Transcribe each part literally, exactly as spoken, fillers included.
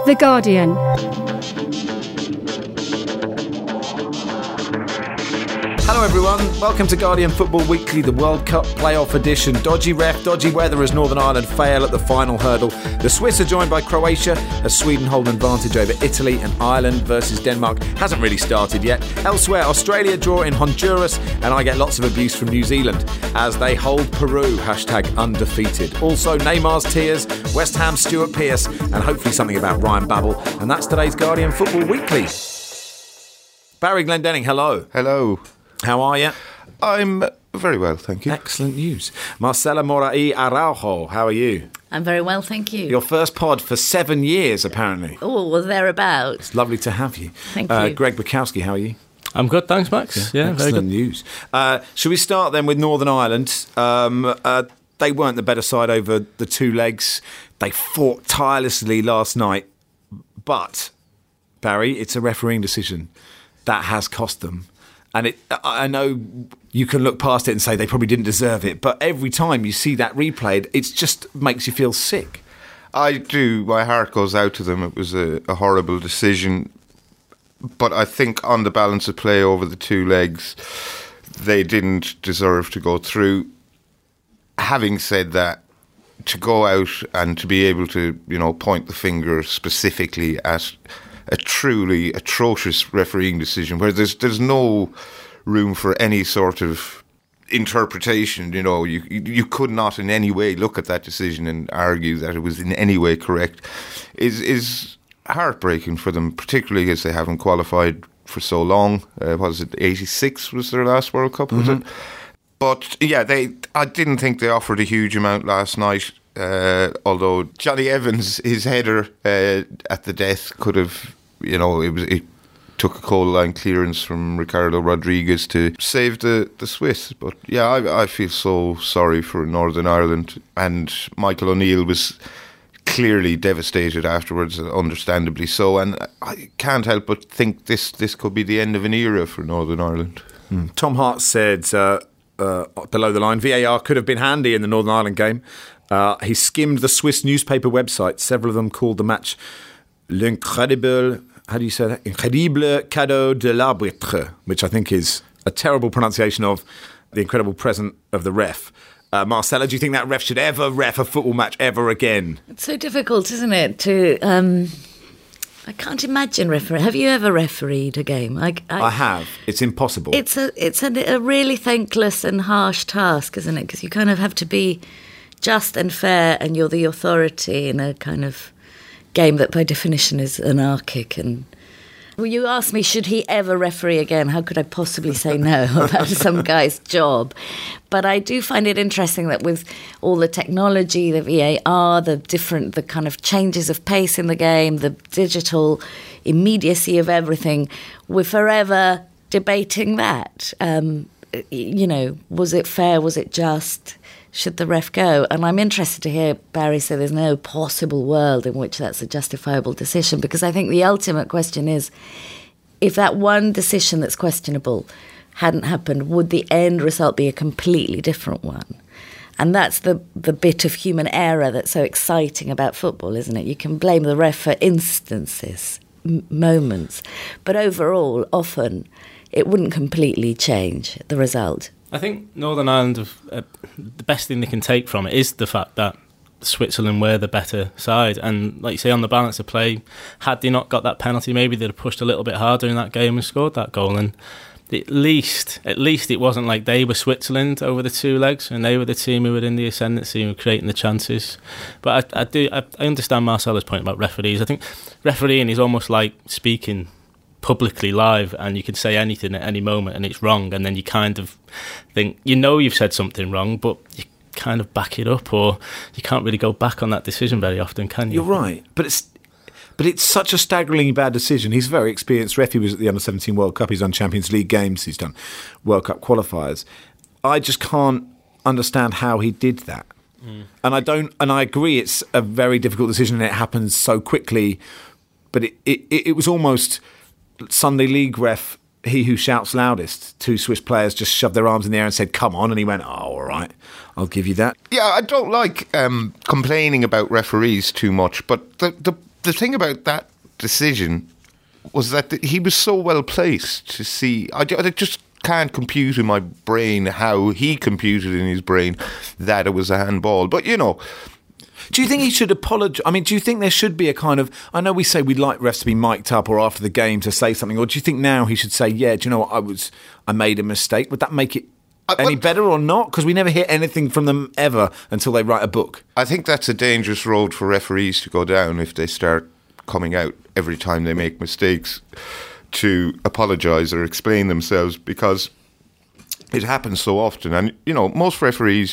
The Guardian. Hello everyone, welcome to Guardian Football Weekly, the World Cup playoff edition. Dodgy ref, dodgy weather as Northern Ireland fail at the final hurdle. The Swiss are joined by Croatia as Sweden hold an advantage over Italy, and Ireland versus Denmark hasn't really started yet. Elsewhere, Australia draw in Honduras, and I get lots of abuse from New Zealand as they hold Peru, hashtag undefeated. Also, Neymar's tears, West Ham's Stuart Pearce, and hopefully something about Ryan Babel. And that's today's Guardian Football Weekly. Barry Glendenning, hello. Hello. How are you? I'm very well, thank you. Excellent news. Marcela Morai Araujo, how are you? I'm very well, thank you. Your first pod for seven years, apparently. Oh, well, thereabouts. It's lovely to have you. Thank uh, you. Greg Bukowski, how are you? I'm good, thanks, Max. Yeah, yeah excellent very good. news. Uh, should we start then with Northern Ireland? Um, uh, they weren't the better side over the two legs. They fought tirelessly last night. But, Barry, it's a refereeing decision that has cost them. And it, I know you can look past it and say they probably didn't deserve it, but every time you see that replayed, it just makes you feel sick. I do. My heart goes out to them. It was a, a horrible decision. But I think on the balance of play over the two legs, they didn't deserve to go through. Having said that, to go out and to be able to, you know, point the finger specifically at a truly atrocious refereeing decision where there's there's no room for any sort of interpretation. You know, you you could not in any way look at that decision and argue that it was in any way correct, is is heartbreaking for them, particularly as they haven't qualified for so long. Uh, was it eighty-six was their last World Cup, was mm-hmm. it? But yeah, they I didn't think they offered a huge amount last night. Uh, although Johnny Evans, his header uh, at the death could have, you know, it was it took a goal line clearance from Ricardo Rodriguez to save the, the Swiss. But yeah, I, I feel so sorry for Northern Ireland, and Michael O'Neill was clearly devastated afterwards, understandably so. And I can't help but think this this could be the end of an era for Northern Ireland. Mm. Tom Hart said uh, uh, below the line, V A R could have been handy in the Northern Ireland game. Uh, he skimmed the Swiss newspaper website. Several of them called the match l'incredible, how do you say that? Incredible cadeau de l'arbitre, which I think is a terrible pronunciation of the incredible present of the ref. Uh, Marcella, do you think that ref should ever ref a football match ever again? It's so difficult, isn't it? To um, I can't imagine referee. Have you ever refereed a game? I, I, I have. It's impossible. It's a it's a, a really thankless and harsh task, isn't it? Because you kind of have to be just and fair, and you're the authority in a kind of game that by definition is anarchic. And well, you asked me, should he ever referee again? How could I possibly say no about some guy's job? But I do find it interesting that with all the technology, the V A R, the different, the kind of changes of pace in the game, the digital immediacy of everything, we're forever debating that. Um, you know, was it fair? Was it just? Should the ref go? And I'm interested to hear Barry say there's no possible world in which that's a justifiable decision, because I think the ultimate question is, if that one decision that's questionable hadn't happened, would the end result be a completely different one? And that's the, the bit of human error that's so exciting about football, isn't it? You can blame the ref for instances, m- moments, but overall, often, it wouldn't completely change the result. I think Northern Ireland, have, uh, the best thing they can take from it is the fact that Switzerland were the better side. And like you say, on the balance of play, had they not got that penalty, maybe they'd have pushed a little bit harder in that game and scored that goal. And at least, at least it wasn't like they were Switzerland over the two legs and they were the team who were in the ascendancy and were creating the chances. But I, I do, I, I understand Marcella's point about referees. I think refereeing is almost like speaking publicly live, and you can say anything at any moment and it's wrong, and then you kind of think you know you've said something wrong, but you kind of back it up, or you can't really go back on that decision very often, can you? You're right, but it's but it's such a staggeringly bad decision. He's a very experienced ref. He was at the under seventeen World Cup. He's done Champions League games. He's done World Cup qualifiers. I just can't understand how he did that. Mm. And I don't. And I agree, it's a very difficult decision, and it happens so quickly. But it it, it was almost Sunday League ref, he who shouts loudest. Two Swiss players just shoved their arms in the air and said, come on, and he went, oh, all right, I'll give you that. Yeah, I don't like um, complaining about referees too much, but the, the the thing about that decision was that he was so well placed to see. I, I just can't compute in my brain how he computed in his brain that it was a handball. But, you know... Do you think he should apologise? I mean, do you think there should be a kind of... I know we say we'd like refs to be mic'd up or after the game to say something, or do you think now he should say, yeah, do you know what, I was, I made a mistake? Would that make it uh, any but, better or not? Because we never hear anything from them ever until they write a book. I think that's a dangerous road for referees to go down if they start coming out every time they make mistakes to apologise or explain themselves, because it happens so often. And, you know, most referees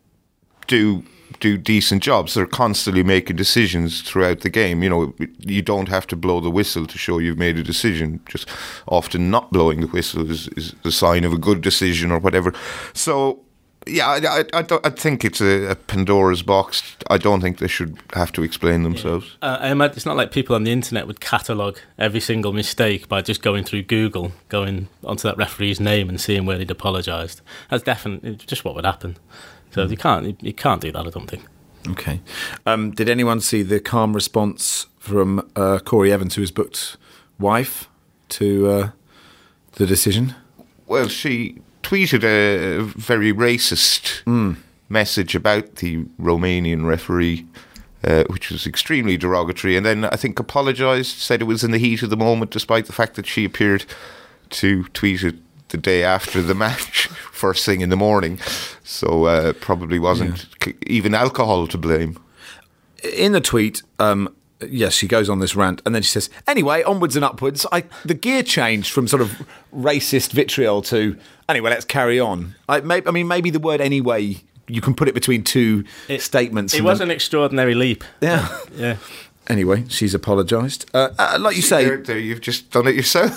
do... do decent jobs. They're constantly making decisions throughout the game. You know, you don't have to blow the whistle to show you've made a decision. Just often not blowing the whistle is, is a sign of a good decision or whatever. So, yeah, I, I, I, don't, I think it's a, a Pandora's box. I don't think they should have to explain themselves. Yeah. Uh, I imagine it's not like people on the internet would catalogue every single mistake by just going through Google, going onto that referee's name and seeing where they'd apologised. That's definitely just what would happen. So you can't you can't do that, I don't think. Okay. Um, did anyone see the calm response from uh, Corey Evans, who was booked wife, to uh, the decision? Well, she tweeted a very racist mm. message about the Romanian referee, uh, which was extremely derogatory, and then I think apologised, said it was in the heat of the moment, despite the fact that she appeared to tweet it the day after the match, first thing in the morning. So uh, probably wasn't yeah. even alcohol to blame. In the tweet, um, yes, she goes on this rant, and then she says, anyway, onwards and upwards. I, the gear changed from sort of racist vitriol to, anyway, let's carry on. I, may, I mean, maybe the word anyway, you can put it between two it, statements. It was then, an extraordinary leap. Yeah. Yeah. Anyway, she's apologised. Uh, uh, like you say... There, there, you've just done it yourself.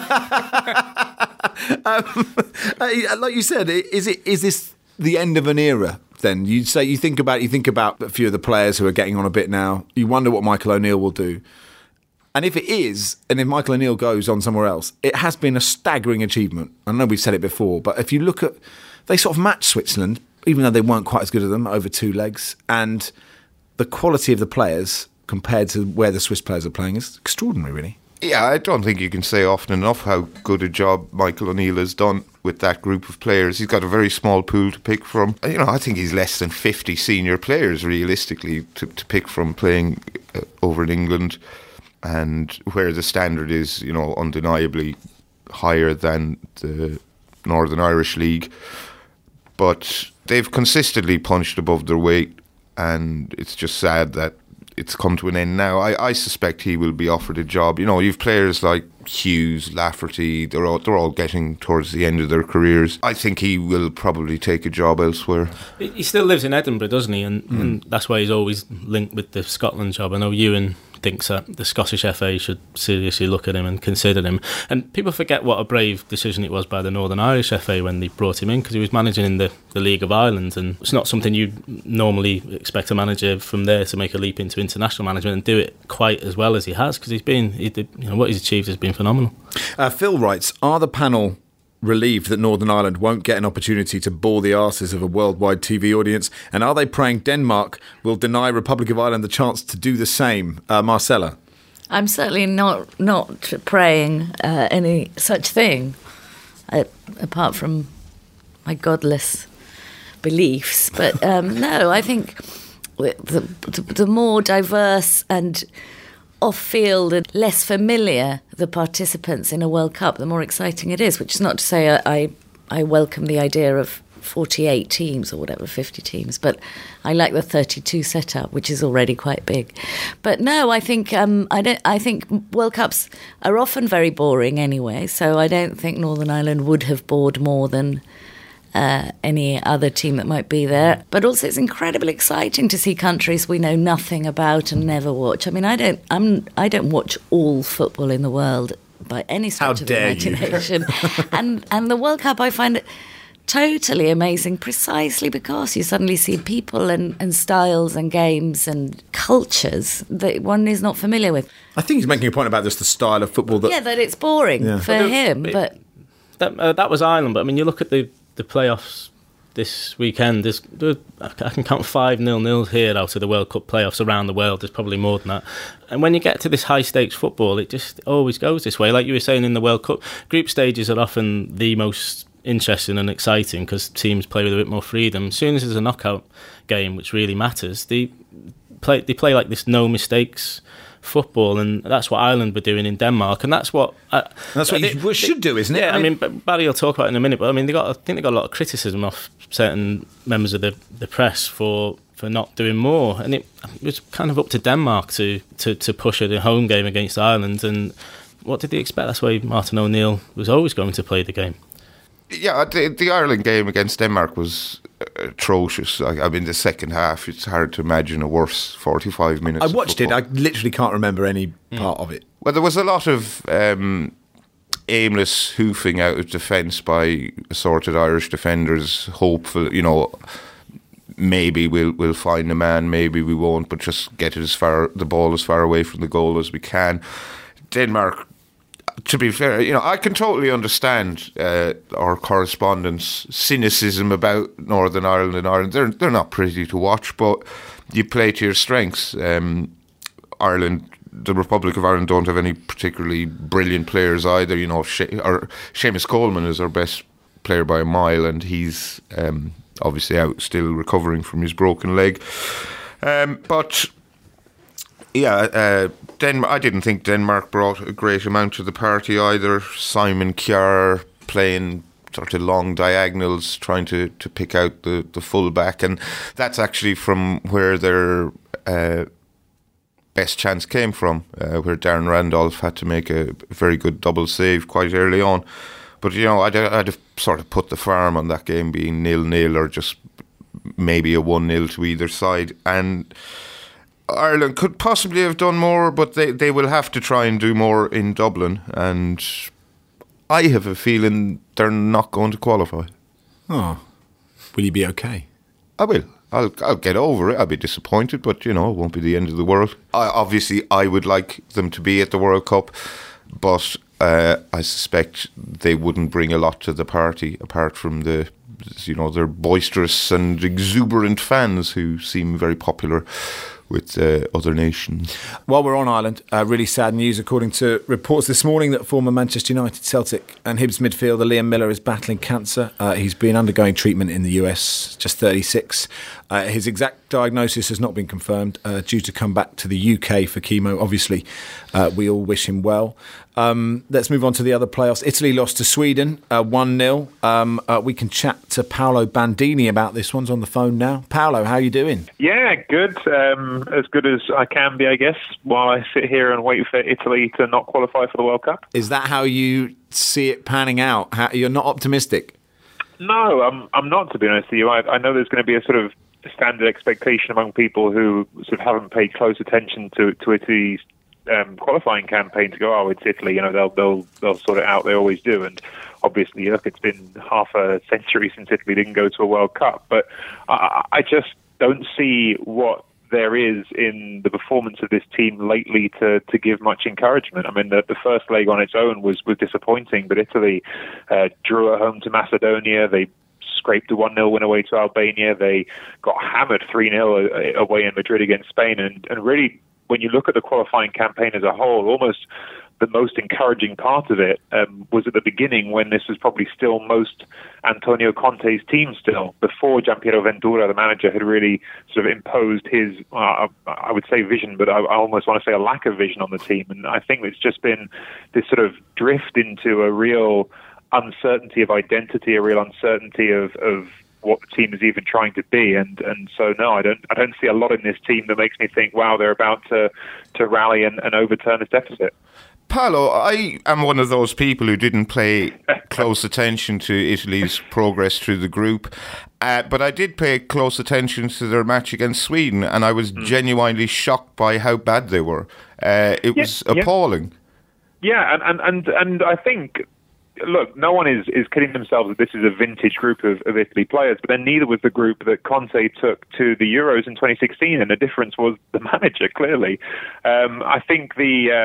um, uh, like you said, is it is this the end of an era then? You say you think about you think about a few of the players who are getting on a bit now. You wonder what Michael O'Neill will do. And if it is, and if Michael O'Neill goes on somewhere else, it has been a staggering achievement. I know we've said it before, but if you look at... They sort of matched Switzerland, even though they weren't quite as good as them, over two legs. And the quality of the players compared to where the Swiss players are playing is extraordinary, really. Yeah, I don't think you can say often enough how good a job Michael O'Neill has done with that group of players. He's got a very small pool to pick from. You know, I think he's less than fifty senior players, realistically, to, to pick from playing uh, over in England, and where the standard is, you know, undeniably higher than the Northern Irish League. But they've consistently punched above their weight, and it's just sad that it's come to an end now. I, I suspect he will be offered a job. You know, you've players like Hughes, Lafferty, they're all, they're all getting towards the end of their careers. I think he will probably take a job elsewhere. He still lives in Edinburgh, doesn't he? And, mm. and that's why he's always linked with the Scotland job. I know Ewan thinks that the Scottish F A should seriously look at him and consider him. And people forget what a brave decision it was by the Northern Irish F A when they brought him in, because he was managing in the, the League of Ireland, and it's not something you'd normally expect a manager from there to make a leap into international management and do it quite as well as he has, because he's been, he did, you know, what he's achieved has been phenomenal. Uh, Phil writes, are the panel relieved that Northern Ireland won't get an opportunity to bore the arses of a worldwide T V audience? And are they praying Denmark will deny Republic of Ireland the chance to do the same? Uh, Marcella? I'm certainly not not praying uh, any such thing, uh, apart from my godless beliefs. But um, no, I think the, the, the more diverse and off-field and less familiar the participants in a World Cup, the more exciting it is, which is not to say I, I, I welcome the idea of forty-eight teams or whatever, fifty teams, but I like the thirty-two setup, which is already quite big. But no, I think um, I don't. I think World Cups are often very boring anyway, so I don't think Northern Ireland would have bored more than Uh, any other team that might be there. But also it's incredibly exciting to see countries we know nothing about and never watch. I mean, I don't I'm I don't watch all football in the world by any stretch of the imagination. and and the World Cup, I find it totally amazing, precisely because you suddenly see people and, and styles and games and cultures that one is not familiar with. I think he's making a point about just the style of football. That yeah, that it's boring yeah. for but him. It, but that, uh, that was Ireland, but I mean, you look at the the playoffs this weekend. There's, there, I can count five nil-nils here out of the World Cup playoffs around the world. There's probably more than that. And when you get to this high-stakes football, it just always goes this way. Like you were saying in the World Cup, group stages are often the most interesting and exciting because teams play with a bit more freedom. As soon as there's a knockout game, which really matters, they play, they play like this no-mistakes football, and that's what Ireland were doing in Denmark, and that's what uh, that's what they, you should do, isn't it? Yeah, I mean, I mean, Barry will talk about it in a minute, but I mean, they got I think they got a lot of criticism off certain members of the, the press for, for not doing more, and it, it was kind of up to Denmark to, to, to push a home game against Ireland. And what did they expect? That's why Martin O'Neill was always going to play the game. Yeah, the, the Ireland game against Denmark was atrocious. I, I mean, the second half, it's hard to imagine a worse forty-five minutes. I watched it. I literally can't remember any mm. part of it. Well, there was a lot of um, aimless hoofing out of defence by assorted Irish defenders, hopeful, you know, maybe we'll we'll find a man, maybe we won't, but just get it as far, the ball as far away from the goal as we can. Denmark, to be fair, you know, I can totally understand uh, our correspondents' cynicism about Northern Ireland and Ireland. They're they're not pretty to watch, but you play to your strengths. Um, Ireland, the Republic of Ireland, don't have any particularly brilliant players either. You know, she- or Seamus Coleman is our best player by a mile, and he's um, obviously out still recovering from his broken leg. Um, but yeah. Uh, Denmark, I didn't think Denmark brought a great amount to the party either. Simon Kjær playing sort of long diagonals, trying to, to pick out the, the full back, and that's actually from where their uh, best chance came from, uh, where Darren Randolph had to make a very good double save quite early on. But, you know, I'd, I'd have sort of put the farm on that game being nil-nil or just maybe a one-nil to either side, and Ireland could possibly have done more, but they, they will have to try and do more in Dublin, and I have a feeling they're not going to qualify. Oh, will you be okay? I will. I'll I'll get over it. I'll be disappointed, but, you know, it won't be the end of the world. I, obviously, I would like them to be at the World Cup, but uh, I suspect they wouldn't bring a lot to the party, apart from the, you know, their boisterous and exuberant fans who seem very popular with uh, other nations. While we're on Ireland, uh, really sad news according to reports this morning that former Manchester United, Celtic and Hibs midfielder Liam Miller is battling cancer. Uh, he's been undergoing treatment in the U S, just thirty-six. Uh, his exact diagnosis has not been confirmed, uh, due to come back to the U K for chemo. Obviously, uh, we all wish him well. Um, let's move on to the other playoffs. Italy lost to Sweden, uh, one nil. Um, uh, we can chat to Paolo Bandini about this. One's on the phone now. Paolo, how are you doing? Yeah, good. Um, as good as I can be, I guess, while I sit here and wait for Italy to not qualify for the World Cup. Is that how you see it panning out? How, you're not optimistic? No, I'm, I'm not, to be honest with you. I, I know there's going to be a sort of standard expectation among people who sort of haven't paid close attention to, to Italy's Um, qualifying campaign to go, oh, it's Italy, you know, they'll they'll they'll sort it out. They always do. And obviously, look, it's been half a century since Italy didn't go to a World Cup. But I, I just don't see what there is in the performance of this team lately to, to give much encouragement. I mean, the, the first leg on its own was, was disappointing, but Italy uh, drew at home to Macedonia. They scraped a one nil win away to Albania. They got hammered three nil away in Madrid against Spain. And, and really, when you look at the qualifying campaign as a whole, almost the most encouraging part of it um, was at the beginning, when this was probably still most Antonio Conte's team still, before Gianpiero Ventura, the manager, had really sort of imposed his, uh, I would say vision, but I, I almost want to say a lack of vision on the team. And I think it's just been this sort of drift into a real uncertainty of identity, a real uncertainty of, of what the team is even trying to be, and and so no, I don't I don't see a lot in this team that makes me think, wow, they're about to to rally and, and overturn this deficit. Paolo, I am one of those people who didn't pay close attention to Italy's progress through the group, uh, but I did pay close attention to their match against Sweden, and I was mm. genuinely shocked by how bad they were. Uh, it yeah, was appalling. Yeah, yeah and, and, and, and I think, look, no one is, is kidding themselves that this is a vintage group of, of Italy players, but then neither was the group that Conte took to the Euros in twenty sixteen, and the difference was the manager, clearly. Um, I think the uh,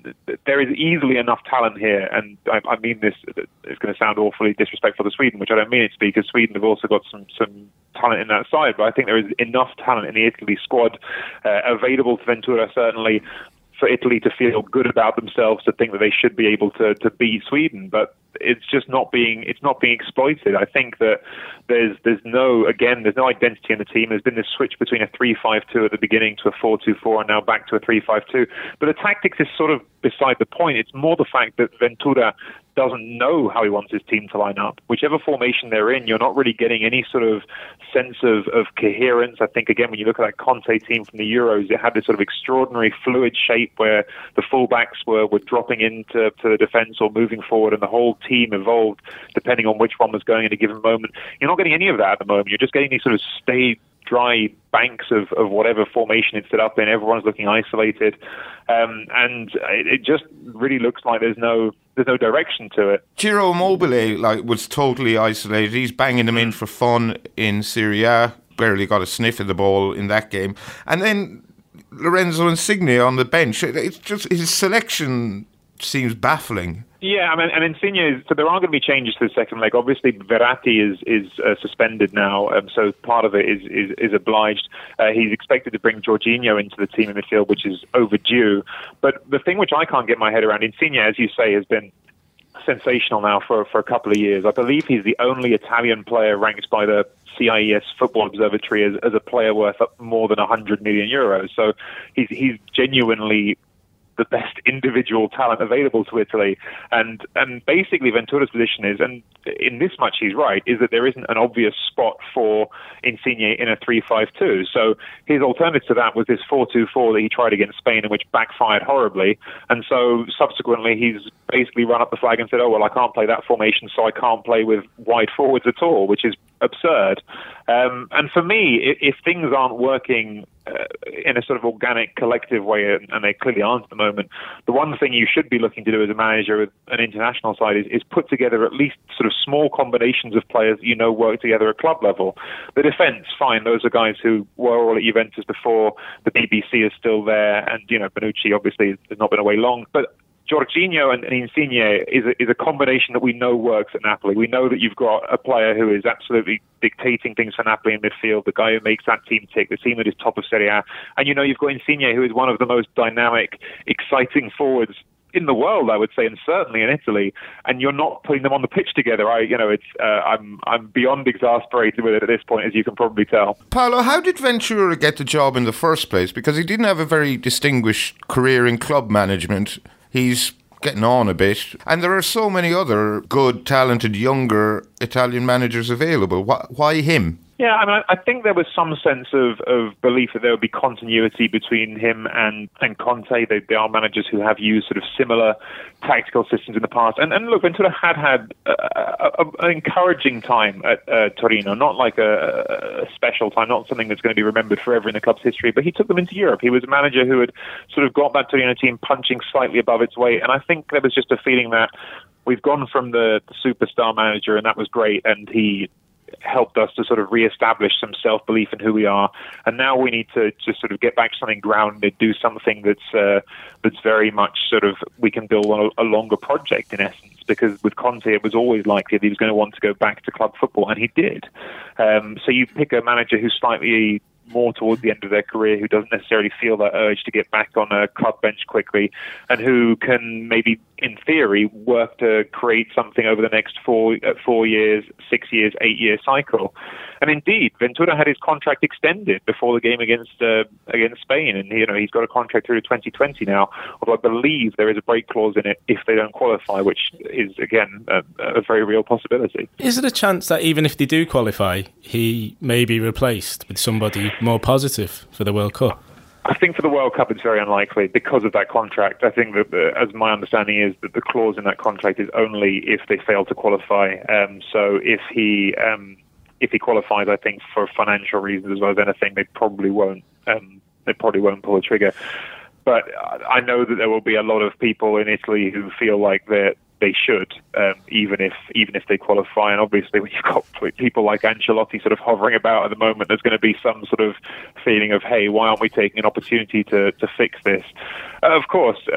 there is easily enough talent here, and I, I mean this, it's going to sound awfully disrespectful to Sweden, which I don't mean it to be, because Sweden have also got some, some talent in that side, but I think there is enough talent in the Italy squad uh, available to Ventura, certainly, for Italy to feel good about themselves, to think that they should be able to, to beat Sweden, but it's just not being it's not being exploited. I think that there's there's no again there's no identity in the team. There's been this switch between a three five two at the beginning to a four two four and now back to a three five two. But the tactics is sort of beside the point. It's more the fact that Ventura doesn't know how he wants his team to line up. Whichever formation they're in, you're not really getting any sort of sense of, of coherence. I think, again, when you look at that Conte team from the Euros, it had this sort of extraordinary fluid shape where the fullbacks were, were dropping into to the defence or moving forward, and the whole team evolved depending on which one was going at a given moment. You're not getting any of that at the moment. You're just getting these sort of stayed, dry banks of, of whatever formation it's set up in. Everyone's looking isolated, um, and it, it just really looks like there's no there's no direction to it. Ciro Immobile like was totally isolated. He's banging them in for fun in Serie A. Barely got a sniff of the ball in that game, and then Lorenzo Insigne on the bench. It's just his selection seems baffling. Yeah, I mean, and Insigne, so there are going to be changes to the second leg. Obviously, Verratti is is uh, suspended now, um, so part of it is is, is obliged. Uh, he's expected to bring Jorginho into the team in midfield, which is overdue. But the thing which I can't get my head around, Insigne, as you say, has been sensational now for, for a couple of years. I believe he's the only Italian player ranked by the C I E S Football Observatory as, as a player worth more than one hundred million euros. So he's he's genuinely the best individual talent available to Italy. And and basically Ventura's position is, and in this much he's right, is that there isn't an obvious spot for Insigne in a three five two. So his alternative to that was this four two four that he tried against Spain, and which backfired horribly. And so subsequently he's basically run up the flag and said, oh, well, I can't play that formation, so I can't play with wide forwards at all, which is absurd. Um, and for me, if, if things aren't working uh, in a sort of organic, collective way, and, and they clearly aren't at the moment, the one thing you should be looking to do as a manager with an international side is, is put together at least sort of small combinations of players that you know work together at club level. The defence, fine, those are guys who were all at Juventus before. The B B C is still there, and, you know, Bonucci obviously has not been away long, but Jorginho and, and Insigne is a, is a combination that we know works at Napoli. We know that you've got a player who is absolutely dictating things for Napoli in midfield, the guy who makes that team tick, the team that is top of Serie A. And you know you've got Insigne, who is one of the most dynamic, exciting forwards in the world, I would say, and certainly in Italy. And you're not putting them on the pitch together. I, you know, it's uh, I'm I'm beyond exasperated with it at this point, as you can probably tell. Paolo, how did Ventura get the job in the first place? Because he didn't have a very distinguished career in club management. He's getting on a bit. And there are so many other good, talented, younger Italian managers available. Why, why him? Yeah, I mean, I think there was some sense of, of belief that there would be continuity between him and, and Conte. They, they are managers who have used sort of similar tactical systems in the past. And, and look, Ventura had had a, a, a, an encouraging time at uh, Torino, not like a, a special time, not something that's going to be remembered forever in the club's history, but he took them into Europe. He was a manager who had sort of got that Torino team punching slightly above its weight. And I think there was just a feeling that we've gone from the, the superstar manager, and that was great, and he helped us to sort of re-establish some self-belief in who we are, and now we need to just sort of get back to something grounded, do something that's uh, that's very much sort of we can build on a, a longer project in essence. Because with Conte, it was always likely that he was going to want to go back to club football, and he did. Um, so you pick a manager who's slightly more towards the end of their career, who doesn't necessarily feel that urge to get back on a club bench quickly, and who can maybe, in theory, work to create something over the next four uh, four years, six years, eight year cycle. And indeed, Ventura had his contract extended before the game against uh, against Spain, and you know he's got a contract through to twenty twenty now. Although I believe there is a break clause in it if they don't qualify, which is again a, a very real possibility. Is it a chance that even if they do qualify, he may be replaced with somebody more positive for the World Cup? I think for the World Cup it's very unlikely because of that contract. I think that, uh, as my understanding is, that the clause in that contract is only if they fail to qualify. Um, so if he um, if he qualifies, I think for financial reasons as well as anything, they probably won't. Um, they probably won't pull the trigger. But I know that there will be a lot of people in Italy who feel like that they should, um, even if even if they qualify. And obviously, when you've got people like Ancelotti sort of hovering about at the moment, there's going to be some sort of feeling of, hey, why aren't we taking an opportunity to, to fix this? Uh, of course, uh,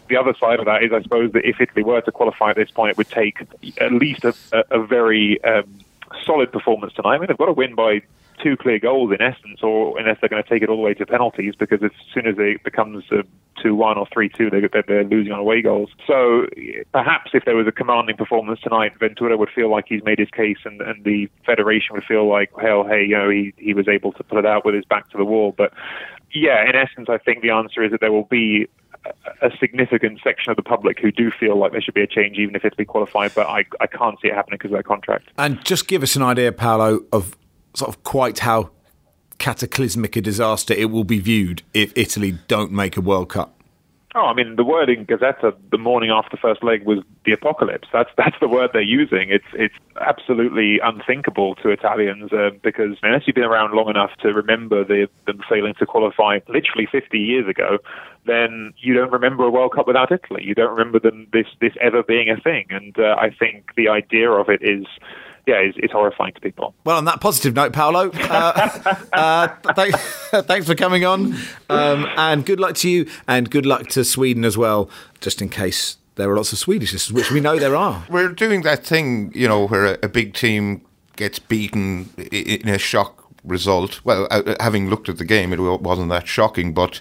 the other side of that is, I suppose, that if Italy were to qualify at this point, it would take at least a, a, a very um, solid performance tonight. I mean, they've got to win by two clear goals in essence, or unless they're going to take it all the way to penalties, because as soon as it becomes a two one or three two, they're, they're losing on away goals. So perhaps if there was a commanding performance tonight, Ventura would feel like he's made his case, and, and the Federation would feel like, hell, hey, you know, he, he was able to pull it out with his back to the wall. But yeah, in essence, I think the answer is that there will be a significant section of the public who do feel like there should be a change, even if Italy qualified, but I, I can't see it happening because of their contract. And just give us an idea, Paolo, of sort of quite how cataclysmic a disaster it will be viewed if Italy don't make a World Cup. Oh, I mean, the word in Gazzetta the morning after the first leg was the apocalypse. That's that's the word they're using. It's it's absolutely unthinkable to Italians uh, because unless you've been around long enough to remember the, them failing to qualify literally fifty years ago, then you don't remember a World Cup without Italy. You don't remember them this this ever being a thing. And uh, I think the idea of it is. Yeah, it's, it's horrifying to people. Well, on that positive note, Paolo, uh, uh, th- thanks for coming on, um, and good luck to you, and good luck to Sweden as well, just in case there are lots of Swedish listeners, which we know there are. We're doing that thing, you know, where a, a big team gets beaten in a shock result. Well, having looked at the game, it wasn't that shocking, but...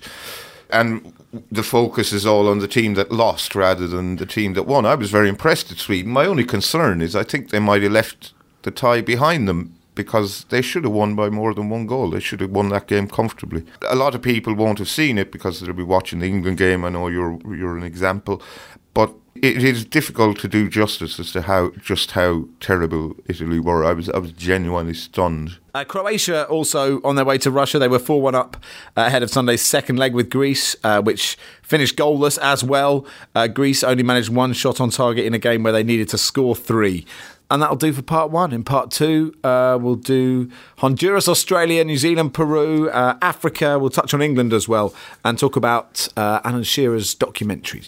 And the focus is all on the team that lost rather than the team that won. I was very impressed at Sweden. My only concern is I think they might have left the tie behind them because they should have won by more than one goal. They should have won that game comfortably. A lot of people won't have seen it because they'll be watching the England game. I know you're you're an example. But it is difficult to do justice as to how just how terrible Italy were. I was I was genuinely stunned. Uh, Croatia also on their way to Russia. They were four one up uh, ahead of Sunday's second leg with Greece, uh, which finished goalless as well. Uh, Greece only managed one shot on target in a game where they needed to score three. And that'll do for part one. In part two, uh, we'll do Honduras, Australia, New Zealand, Peru, uh, Africa. We'll touch on England as well and talk about uh, Alan Shearer's documentary.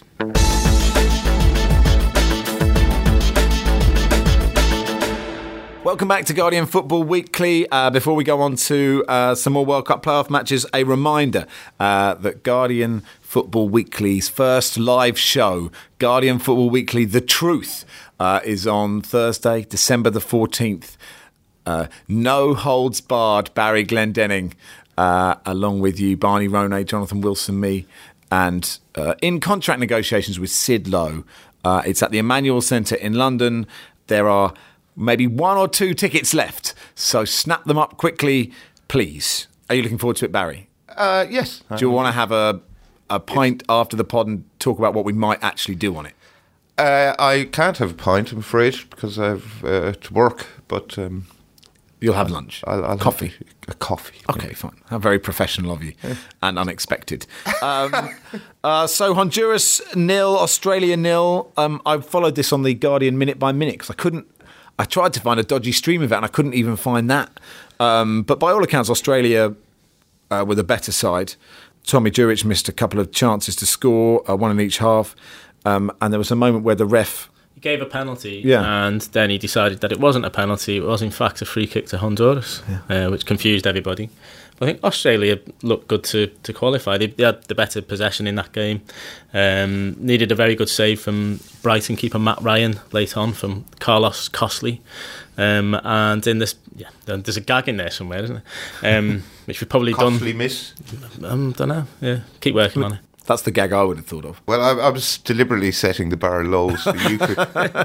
Welcome back to Guardian Football Weekly. Uh, before we go on to uh, some more World Cup playoff matches, a reminder uh, that Guardian Football Weekly's first live show, Guardian Football Weekly The Truth, uh, is on Thursday, December the fourteenth. Uh, no holds barred, Barry Glendenning, uh, along with you, Barney Ronay, Jonathan Wilson, me, and uh, in contract negotiations with Sid Lowe. Uh, it's at the Emmanuel Centre in London. There are maybe one or two tickets left, so snap them up quickly, please. Are you looking forward to it, Barry? Uh, yes. Do you want to have a a pint after the pod and talk about what we might actually do on it? Uh, I can't have a pint, I'm afraid, because I have uh, to work, but... Um, You'll have lunch? I'll, I'll coffee? Have a, a coffee. Okay, yeah. Fine. How very professional of you yeah. and unexpected. Um, uh, so Honduras nil, Australia nil. Um, I followed this on the Guardian minute by minute because I couldn't... I tried to find a dodgy stream of it and I couldn't even find that. Um, but by all accounts, Australia uh, were the better side. Tommy Juric missed a couple of chances to score, uh, one in each half. Um, and there was a moment where the ref... He gave a penalty yeah. and then he decided that it wasn't a penalty. It was in fact a free kick to Honduras, yeah. uh, which confused everybody. But I think Australia looked good to, to qualify. They, they had the better possession in that game. Um, needed a very good save from Brighton keeper Matt Ryan late on from Carlos Costley. Um, and in this, yeah, there's a gag in there somewhere, isn't there? Um, which we've probably Costley done. miss? Um, don't know. Yeah, keep working on it. That's the gag I would have thought of. Well, I, I was deliberately setting the bar low so you could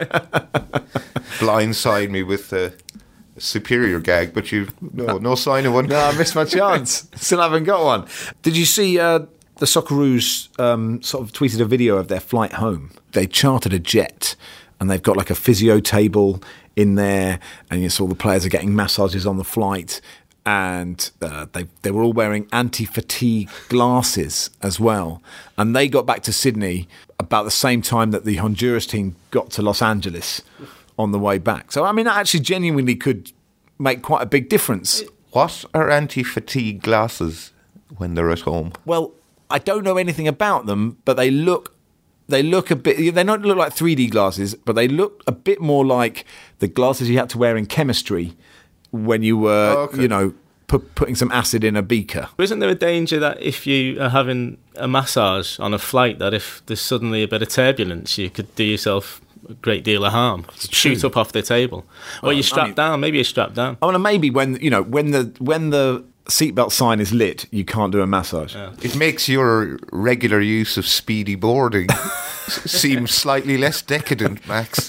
blindside me with a superior gag, but you no no sign of one. No, I missed my chance. Still haven't got one. Did you see uh, the Socceroos um, sort of tweeted a video of their flight home? They chartered a jet and they've got like a physio table in there, and you saw the players are getting massages on the flight. And uh, they they were all wearing anti-fatigue glasses as well. And they got back to Sydney about the same time that the Honduras team got to Los Angeles on the way back. So, I mean, that actually genuinely could make quite a big difference. What are anti-fatigue glasses when they're at home? Well, I don't know anything about them, but they look they look a bit... They don't look like three D glasses, but they look a bit more like the glasses you had to wear in chemistry when you were, oh, okay. you know, put, putting some acid in a beaker. Isn't there a danger that if you are having a massage on a flight, that if there's suddenly a bit of turbulence, you could do yourself a great deal of harm? Shoot up off the table. Or Well, you're strapped I mean- down. Maybe you're strapped down. I mean, maybe when you know when the when the seatbelt sign is lit, you can't do a massage. It makes your regular use of speedy boarding seem slightly less decadent, Max.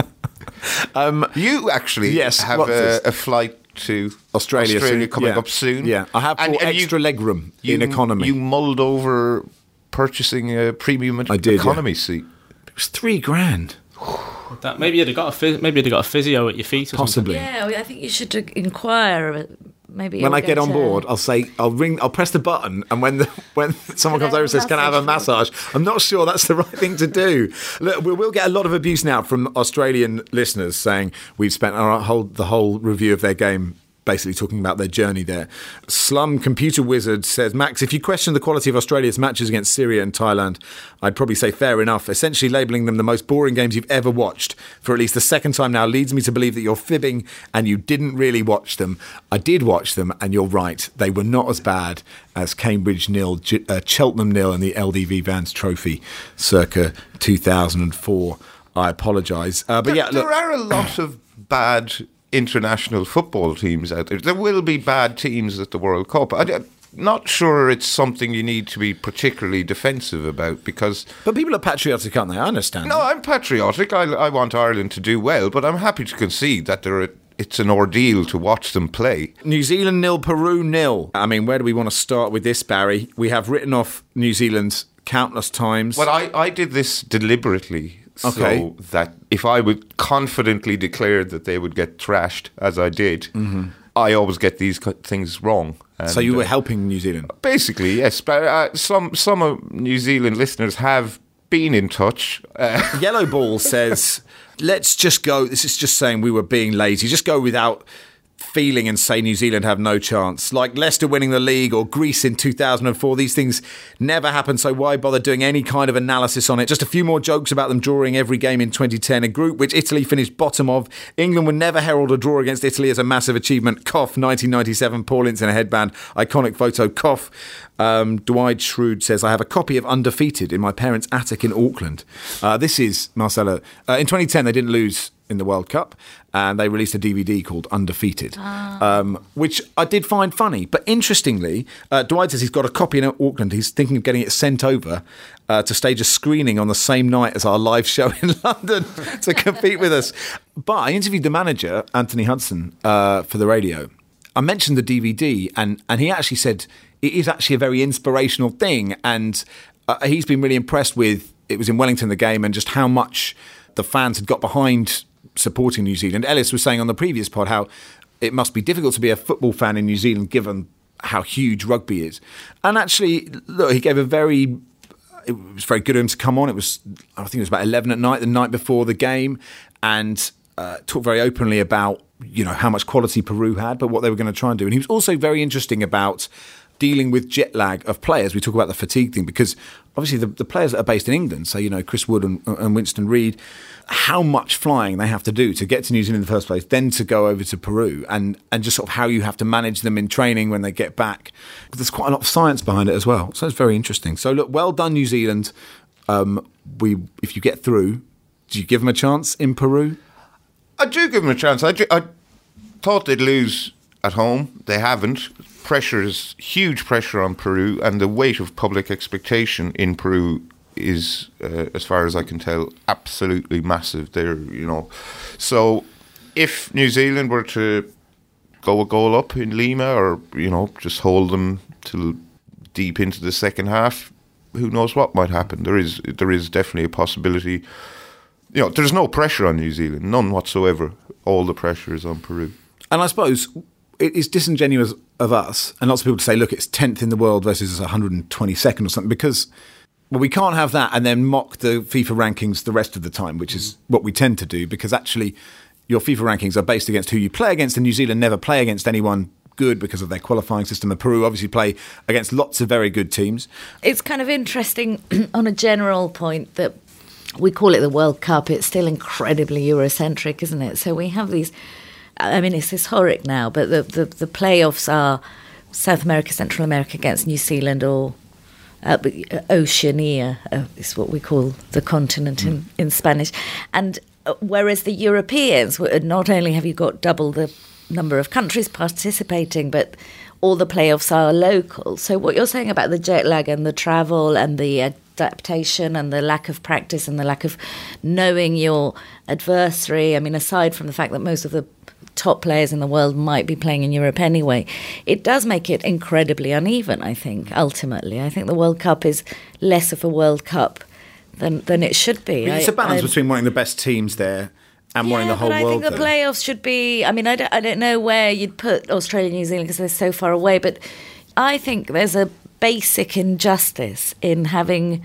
Um, you actually Yes, have what's a, this? a flight to Australia, soon. coming Yeah. up soon. Yeah, I have And- bought and you- extra leg room You, in economy. You mulled over purchasing a premium I did, economy yeah. seat. It was three grand. That maybe you'd have got a phys- maybe you'd have got a physio at your feet or Possibly. Yeah, I think you should inquire. Maybe When you'll I get on to- board, I'll say, I'll ring, I'll press the button, and when the, when someone comes over and says, "Can I have a massage?" I'm not sure that's the right thing to do. Look, we will get a lot of abuse now from Australian listeners saying we've spent our whole the whole review of their game basically talking about their journey there. Slum Computer Wizard says, Max, if you question the quality of Australia's matches against Syria and Thailand, I'd probably say fair enough. Essentially labelling them the most boring games you've ever watched for at least the second time now leads me to believe that you're fibbing and you didn't really watch them. I did watch them, and you're right. They were not as bad as Cambridge nil, G- uh, Cheltenham nil in the L D V Vans Trophy circa two thousand four. I apologise. Uh, but There, yeah, look, there are a lot of bad international football teams out there. There will be bad teams at the World Cup. I, I'm not sure it's something you need to be particularly defensive about, because but people are patriotic, aren't they? I understand. no, I'm patriotic. I, I want Ireland to do well, but I'm happy to concede that there are, it's an ordeal to watch them play. New Zealand nil, Peru nil. I mean, where do we want to start with this, Barry? We have written off New Zealand countless times. Well, I, I did this deliberately. Okay. So that if I would confidently declare that they would get thrashed, as I did, mm-hmm. I always get these co- things wrong. And, so you were uh, helping New Zealand? basically, yes. But uh, some some of New Zealand listeners have been in touch. Uh, Yellow Ball says, let's just go. This is just saying we were being lazy. Just go without feeling and say New Zealand have no chance. Like Leicester winning the league or Greece in two thousand four. These things never happen, so why bother doing any kind of analysis on it? Just a few more jokes about them drawing every game in twenty ten, a group which Italy finished bottom of. England would never herald a draw against Italy as a massive achievement. Cough, nineteen ninety-seven, Paul Ince in a headband. Iconic photo, cough. Um, Dwight Shrewd says, I have a copy of Undefeated in my parents' attic in Auckland. Uh, this is, Marcella, uh, in twenty ten they didn't lose in the World Cup, and they released a D V D called Undefeated, um, which I did find funny. But interestingly, uh, Dwight says he's got a copy in Auckland. He's thinking of getting it sent over uh, to stage a screening on the same night as our live show in London to compete with us. But I interviewed the manager, Anthony Hudson, uh, for the radio. I mentioned the D V D, and, and he actually said it is actually a very inspirational thing, and uh, he's been really impressed with, it was in Wellington, the game, and just how much the fans had got behind supporting New Zealand. Ellis was saying on the previous pod how it must be difficult to be a football fan in New Zealand given how huge rugby is. And actually, look, he gave a very, it was very good of him to come on. It was, I think it was about eleven at night, the night before the game, and uh, talked very openly about, you know, how much quality Peru had, but what they were going to try and do. And he was also very interesting about dealing with jet lag of players. We talk about the fatigue thing because obviously the, the players that are based in England, so, you know, Chris Wood and, and Winston Reid, how much flying they have to do to get to New Zealand in the first place, then to go over to Peru, and, and just sort of how you have to manage them in training when they get back. There's quite a lot of science behind it as well. So it's very interesting. So look, well done, New Zealand. Um, we, if you get through, do you give them a chance in Peru? I do give them a chance. I, do, I thought they'd lose at home. They haven't. Pressure is huge pressure on Peru, and the weight of public expectation in Peru is, uh, as far as I can tell, absolutely massive. They're, you know, so if New Zealand were to go a goal up in Lima, or, you know, just hold them till deep into the second half, who knows what might happen. There is there is definitely a possibility. You know, there's no pressure on New Zealand, none whatsoever. All the pressure is on Peru. And I suppose it is disingenuous of us and lots of people to say, look, it's tenth in the world versus one hundred twenty-second or something, because, well, we can't have that and then mock the FIFA rankings the rest of the time, which is what we tend to do, because actually your FIFA rankings are based against who you play against, and New Zealand never play against anyone good because of their qualifying system. And Peru obviously play against lots of very good teams. It's kind of interesting on a general point that we call it the World Cup. It's still incredibly Eurocentric, isn't it? So we have these I mean, it's historic now, but the, the, the playoffs are South America, Central America against New Zealand, or uh, Oceania uh, is what we call the continent mm. in, in Spanish. And uh, whereas the Europeans, not only have you got double the number of countries participating, but all the playoffs are local. So what you're saying about the jet lag and the travel and the adaptation and the lack of practice and the lack of knowing your adversary, I mean, aside from the fact that most of the top players in the world might be playing in Europe anyway, it does make it incredibly uneven, I think, ultimately. I think the World Cup is less of a World Cup than, than it should be. I mean, it's a balance I, between wanting the best teams there and yeah, wanting the whole but I world think the there. playoffs should be, I mean, I don't, I don't know where you'd put Australia and New Zealand because they're so far away, but I think there's a basic injustice in having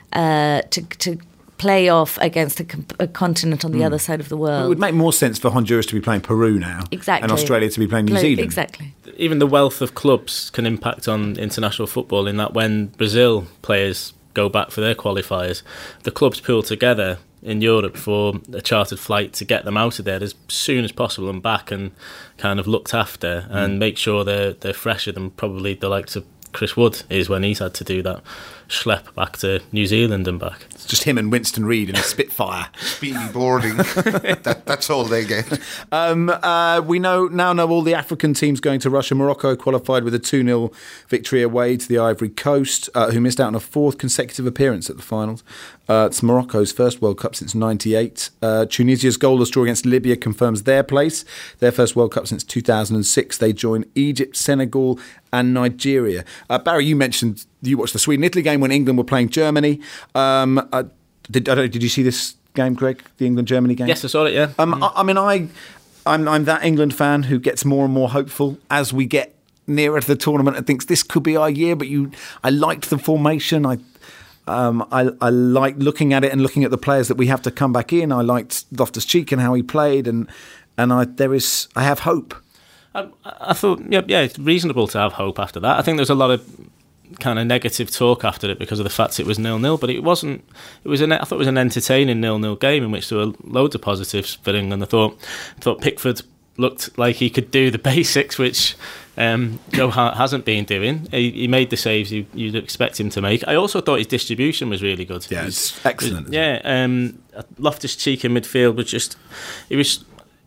uh, to, to play off against a, a continent on the mm. other side of the world. Well, it would make more sense for Honduras to be playing Peru now, exactly, and Australia to be playing New Play, Zealand. Exactly. Even the wealth of clubs can impact on international football in that when Brazil players go back for their qualifiers, the clubs pool together in Europe for a chartered flight to get them out of there as soon as possible and back and kind of looked after mm. and make sure they're, they're fresher than probably the likes of Chris Wood is when he's had to do that schlep back to New Zealand and back. It's just him and Winston Reid in a Spitfire. Speedy boarding. that, that's all they get. Um, uh, we know now know all the African teams going to Russia. Morocco qualified with a two nil victory away to the Ivory Coast, uh, who missed out on a fourth consecutive appearance at the finals. Uh, it's Morocco's first World Cup since ninety-eight. Uh, Tunisia's goalless draw against Libya confirms their place. Their first World Cup since two thousand six. They join Egypt, Senegal and Nigeria. Uh, Barry, you mentioned you watched the Sweden-Italy game when England were playing Germany. Um, uh, did, I don't, did you see this game, Greg? The England-Germany game? Yes, I saw it, yeah. Um, mm. I, I mean, I, I'm, I'm that England fan who gets more and more hopeful as we get nearer to the tournament and thinks this could be our year, but you, I liked the formation. I Um, I, I like looking at it and looking at the players that we have to come back in. I liked Loftus-Cheek and how he played, and and I there is I have hope. I, I thought, yeah, yeah, it's reasonable to have hope after that. I think there's a lot of kind of negative talk after it because of the fact it was nil-nil, but it wasn't. It was an, I thought it was an entertaining nil-nil game in which there were loads of positives for England. I thought, I thought Pickford looked like he could do the basics, which um, Joe Hart hasn't been doing. He, he made the saves you, you'd expect him to make. I also thought his distribution was really good. Yeah, it's was, excellent. Was, yeah, um, Loftus-Cheek in midfield was just, it was.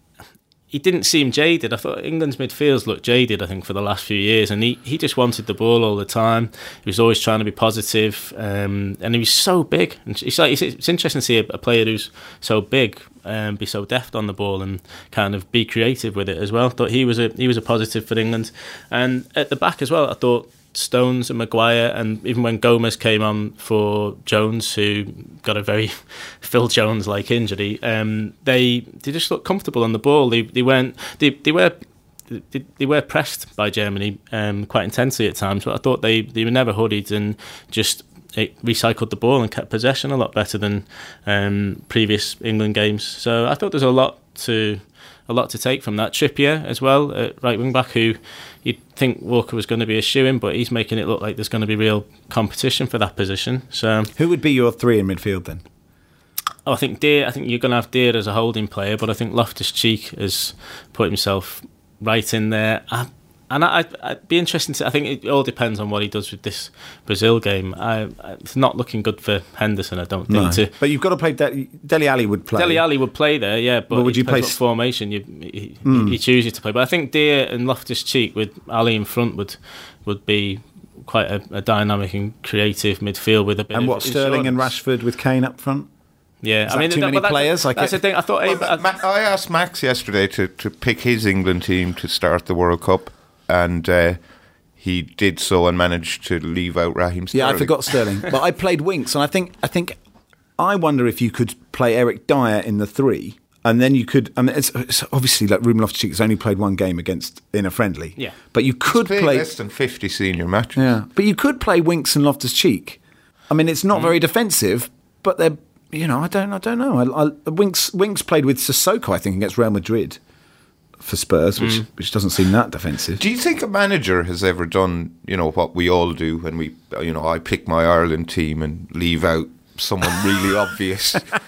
He didn't seem jaded. I thought England's midfields looked jaded, I think, for the last few years. And he, he just wanted the ball all the time. He was always trying to be positive. Um, and he was so big. And it's, like, it's, it's interesting to see a, a player who's so big um, be so deft on the ball and kind of be creative with it as well. I thought he was a, he was a positive for England. And at the back as well, I thought Stones and Maguire, and even when Gomez came on for Jones, who got a very Phil Jones-like injury, um, they they just looked comfortable on the ball. They they weren't they they were they, they were pressed by Germany um, quite intensely at times, but I thought they, they were never hooded and just it recycled the ball and kept possession a lot better than um, previous England games. So I thought there's a lot to. A lot to take from that. Trippier as well, at right wing back, who you'd think Walker was going to be a shoo-in, but he's making it look like there's going to be real competition for that position. So, who would be your three in midfield then? Oh, I think Deer. I think you're going to have Deer as a holding player, but I think Loftus-Cheek has put himself right in there. I, and I, I'd be interested to. I think it all depends on what he does with this Brazil game. I, it's not looking good for Henderson, I don't think. No. To, but you've got to play. De- Dele Alli would play. Dele Alli would play there, yeah. But well, would you play what formation you he, mm. he chooses to play? But I think Deer and Loftus-Cheek with Ali in front would would be quite a, a dynamic and creative midfield with a bit. And of what Sterling insurance. and Rashford with Kane up front. Yeah, Is I that mean, too that, many that's, players. That's, that's the thing. I thought. Well, I, I, I asked Max yesterday to, to pick his England team to start the World Cup. And uh, he did so and managed to leave out Raheem Sterling. Yeah, I forgot Sterling. But I played Winks, and I think I think I wonder if you could play Eric Dyer in the three, and then you could. I mean, it's, it's obviously like Ruben Loftus-Cheek has only played one game against in a friendly. Yeah, but you could He's play less than fifty senior matches. Yeah, but you could play Winks and Loftus-Cheek. I mean, it's not mm. very defensive, but they're you know I don't I don't know. I, I, Winks Winks played with Sissoko, I think, against Real Madrid. For Spurs, which mm. which doesn't seem that defensive. Do you think a manager has ever done, you know, what we all do when we, you know, I pick my Ireland team and leave out someone really obvious?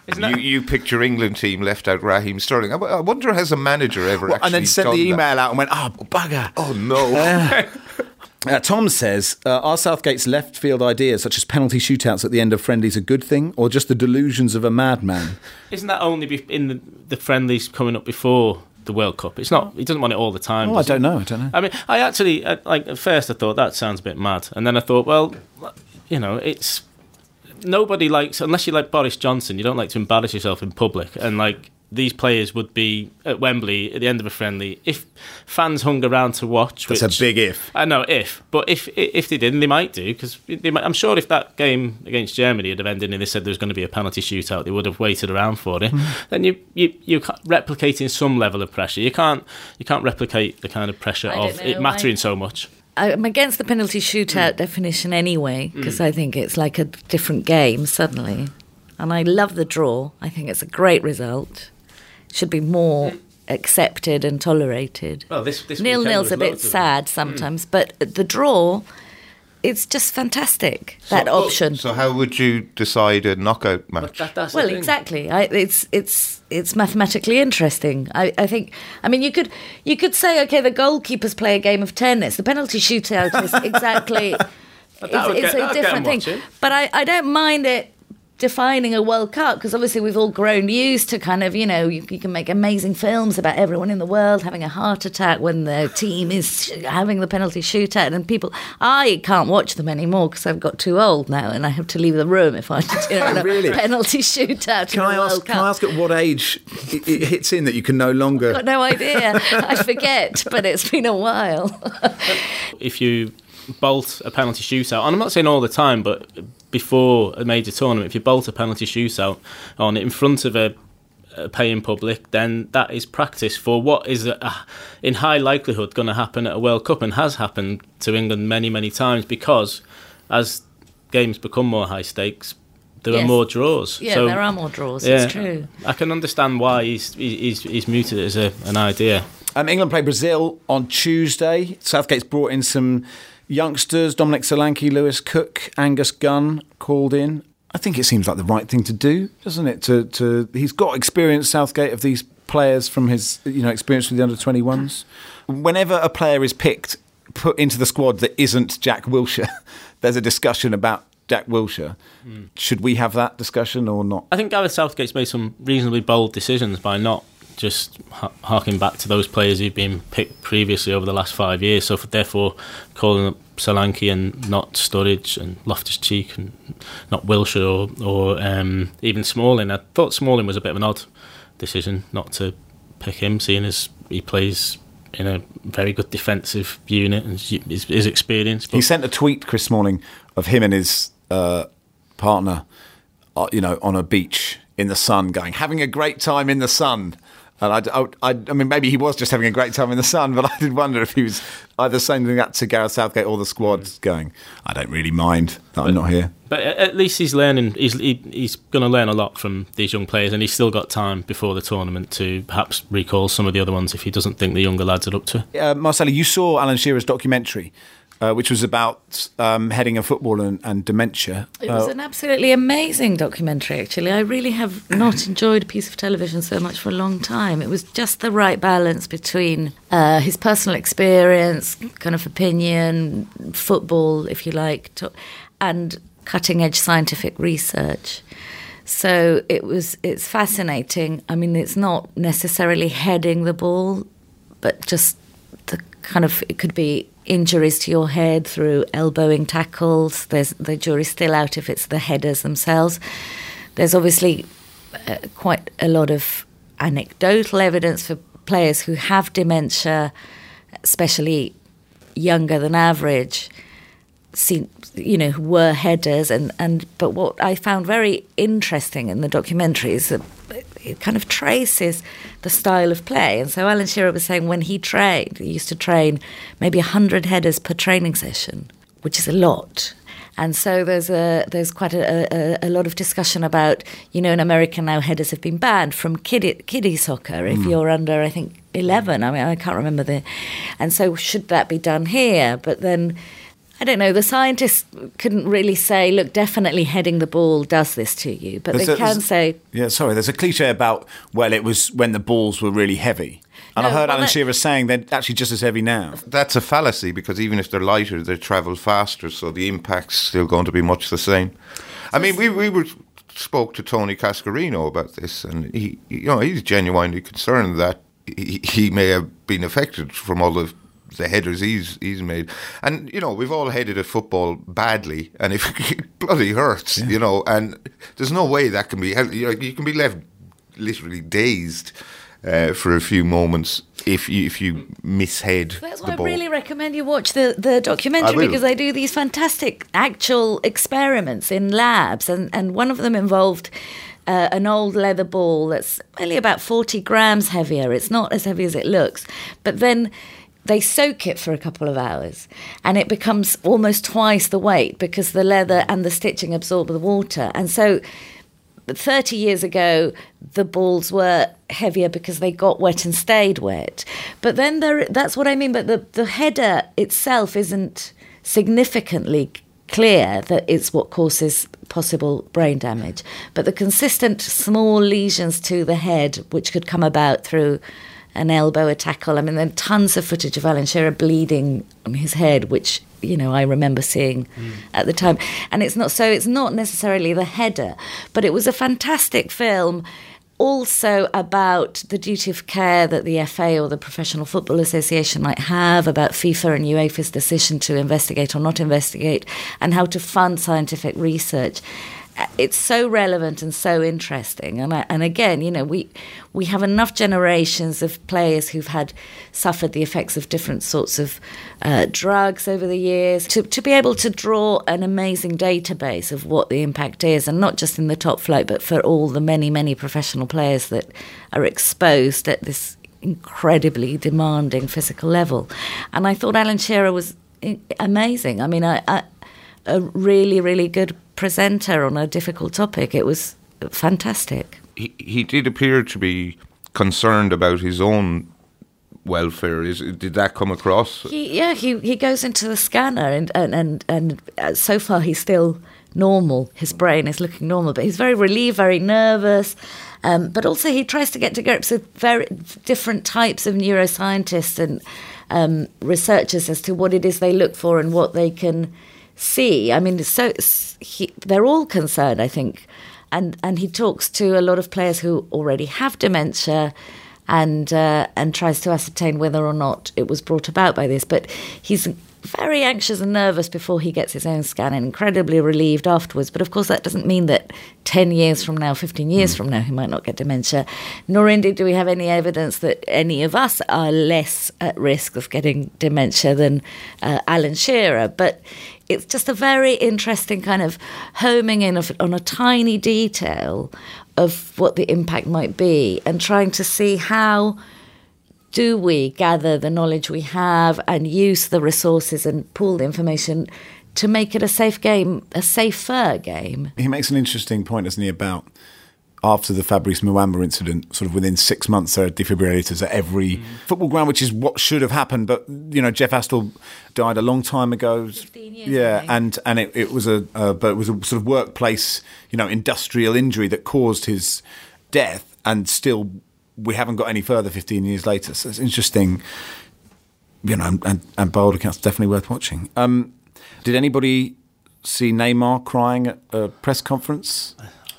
You, you picked your England team, left out Raheem Sterling. I, I wonder, has a manager ever Well, actually and then sent done the email that? out and went, oh, bugger. Oh, no. Uh, Tom says, uh, are Southgate's left field ideas, such as penalty shootouts at the end of friendlies, a good thing, or just the delusions of a madman? Isn't that only be- in the, the friendlies coming up before the World Cup? It's not. He doesn't want it all the time. Oh, I don't know. I don't know. I mean, I actually, uh, like, at first I thought that sounds a bit mad. And then I thought, well, you know, it's... Nobody likes, unless you like Boris Johnson, you don't like to embarrass yourself in public. And, like, these players would be at Wembley at the end of a friendly if fans hung around to watch. That's which, a big if. I know, if. But if if they didn't, they might do. Because I'm sure if that game against Germany had ended and they said there was going to be a penalty shootout, they would have waited around for it. Mm. Then you, you, you're replicating some level of pressure. You can't, you can't replicate the kind of pressure I of don't know, it mattering I- so much. I'm against the penalty shootout mm. definition anyway, because mm. I think it's like a different game suddenly. And I love the draw. I think it's a great result. It should be more mm. accepted and tolerated. Well, this, this Nil-nil's a bit sad sometimes, mm. but the draw, it's just fantastic, so, that option. So how would you decide a knockout match? That, that's well, exactly. I, it's it's it's mathematically interesting. I, I think. I mean, you could you could say, okay, the goalkeepers play a game of tennis. The penalty shootout is exactly. it's it's get, a different thing. watching. But I, I don't mind it defining a World Cup, because obviously we've all grown used to kind of, you know, you, you can make amazing films about everyone in the world having a heart attack when their team is having the penalty shootout, and people, I can't watch them anymore because I've got too old now and I have to leave the room if I you know, really? a penalty shootout. Can in I the ask? World Can Cup. I ask at what age it, it hits in that you can no longer? I've got no idea. I forget, but it's been a while. If you bolt a penalty shootout, and I'm not saying all the time, but before a major tournament, if you bolt a penalty shootout on it in front of a, a paying public, then that is practice for what is a, a, in high likelihood going to happen at a World Cup, and has happened to England many, many times, because as games become more high stakes, there Yes. are more draws. Yeah, so, there are more draws, yeah, it's true. I can understand why he's he's, he's mooted it as a, an idea. Um, England play Brazil on Tuesday. Southgate's brought in some youngsters, Dominic Solanke, Lewis Cook, Angus Gunn called in. I think it seems like the right thing to do, doesn't it? To to he's got experience, Southgate, of these players from his you know experience with the under twenty-ones. Whenever a player is picked, put into the squad that isn't Jack Wilshere, there's a discussion about Jack Wilshere. Mm. Should we have that discussion or not? I think Gareth Southgate's made some reasonably bold decisions by not just ha- harking back to those players who've been picked previously over the last five years. So for, therefore, calling up Solanke and not Sturridge and Loftus-Cheek and not Wilshere or, or um, even Smalling. I thought Smalling was a bit of an odd decision not to pick him, seeing as he plays in a very good defensive unit and his, his experience. But he sent a tweet, Chris Smalling, of him and his uh, partner, uh, you know, on a beach in the sun, going, having a great time in the sun. And I, I, I mean, maybe he was just having a great time in the sun, but I did wonder if he was either sending that to Gareth Southgate or the squad, going, I don't really mind that but, I'm not here. But at least he's learning. He's he, he's going to learn a lot from these young players, and he's still got time before the tournament to perhaps recall some of the other ones if he doesn't think the younger lads are up to it. Uh, Marcella, you saw Alan Shearer's documentary, Uh, which was about um, heading a football and, and dementia. It was uh, an absolutely amazing documentary, actually. I really have not enjoyed a piece of television so much for a long time. It was just the right balance between uh, his personal experience, kind of opinion, football, if you like, to, and cutting-edge scientific research. So it was. It's fascinating. I mean, it's not necessarily heading the ball, but just the kind of, it could be injuries to your head through elbowing tackles. There's the jury's still out if it's the headers themselves. There's obviously uh, quite a lot of anecdotal evidence for players who have dementia, especially younger than average, seen, you know, who were headers. And, and but what I found very interesting in the documentary is that it kind of traces the style of play. And so Alan Shearer was saying when he trained, he used to train maybe one hundred headers per training session, which is a lot. And so there's a there's quite a, a, a lot of discussion about, you know, in America now headers have been banned from kiddie, kiddie soccer if mm. you're under, I think, eleven. I mean, I can't remember the... And so should that be done here? But then I don't know. The scientists couldn't really say, look, definitely heading the ball does this to you. But There's they a- can there's- say... Yeah, sorry, there's a cliche about, well, it was when the balls were really heavy. And No, I heard well, Alan that- Shearer saying they're actually just as heavy now. That's a fallacy, because even if they're lighter, they travel faster, so the impact's still going to be much the same. I mean, we we were spoke to Tony Cascarino about this, and he, you know, he's genuinely concerned that he, he may have been affected from all the the headers he's he's made. And you know, we've all headed at football badly, and if it bloody hurts, yeah. you know, and there's no way that can be. You know, you can be left literally dazed uh, for a few moments if you if you mishead That's the why ball. I really recommend you watch the, the documentary, I will. because they do these fantastic actual experiments in labs, and, and one of them involved uh, an old leather ball that's only about forty grams heavier. It's not as heavy as it looks, but then they soak it for a couple of hours and it becomes almost twice the weight because the leather and the stitching absorb the water. And so thirty years ago, the balls were heavier because they got wet and stayed wet. But then there, that's what I mean. But the, the header itself isn't significantly clear that it's what causes possible brain damage. But the consistent small lesions to the head, which could come about through an elbow, a tackle. I mean, there are tons of footage of Alan Shearer bleeding on his head, which, you know, I remember seeing mm. at the time. And it's not so, it's not necessarily the header, but it was a fantastic film also about the duty of care that the F A or the Professional Football Association might have about FIFA and UEFA's decision to investigate or not investigate, and how to fund scientific research. It's so relevant and so interesting. And I, and again, you know, we we have enough generations of players who've had suffered the effects of different sorts of uh, drugs over the years to, to be able to draw an amazing database of what the impact is, and not just in the top flight, but for all the many, many professional players that are exposed at this incredibly demanding physical level. And I thought Alan Shearer was amazing. I mean, I, I, a really, really good presenter on a difficult topic. It was fantastic. He he did appear to be concerned about his own welfare. Is did that come across? He, yeah, he he goes into the scanner, and and and, and uh, so far he's still normal. His brain is looking normal, but he's very relieved, very nervous. Um, but also he tries to get to grips with very different types of neuroscientists and um, researchers as to what it is they look for and what they can see. I mean, so he, they're all concerned, I think, and and he talks to a lot of players who already have dementia, and uh, and tries to ascertain whether or not it was brought about by this. But he's very anxious and nervous before he gets his own scan, and incredibly relieved afterwards. But of course, that doesn't mean that ten years from now, fifteen years mm. from now, he might not get dementia. Nor indeed do we have any evidence that any of us are less at risk of getting dementia than uh, Alan Shearer. But it's just a very interesting kind of homing in of, on a tiny detail of what the impact might be, and trying to see how do we gather the knowledge we have and use the resources and pool the information to make it a safe game, a safer game. He makes an interesting point, doesn't he, about after the Fabrice Muamba incident, sort of within six months there are defibrillators at every mm. football ground, which is what should have happened. But, you know, Jeff Astle died a long time ago. fifteen years, yeah, and, and it, it was a uh, but it was a sort of workplace, you know, industrial injury that caused his death, and still we haven't got any further fifteen years later. So it's interesting, you know, and, and by all accounts, definitely worth watching. Um, did anybody see Neymar crying at a press conference?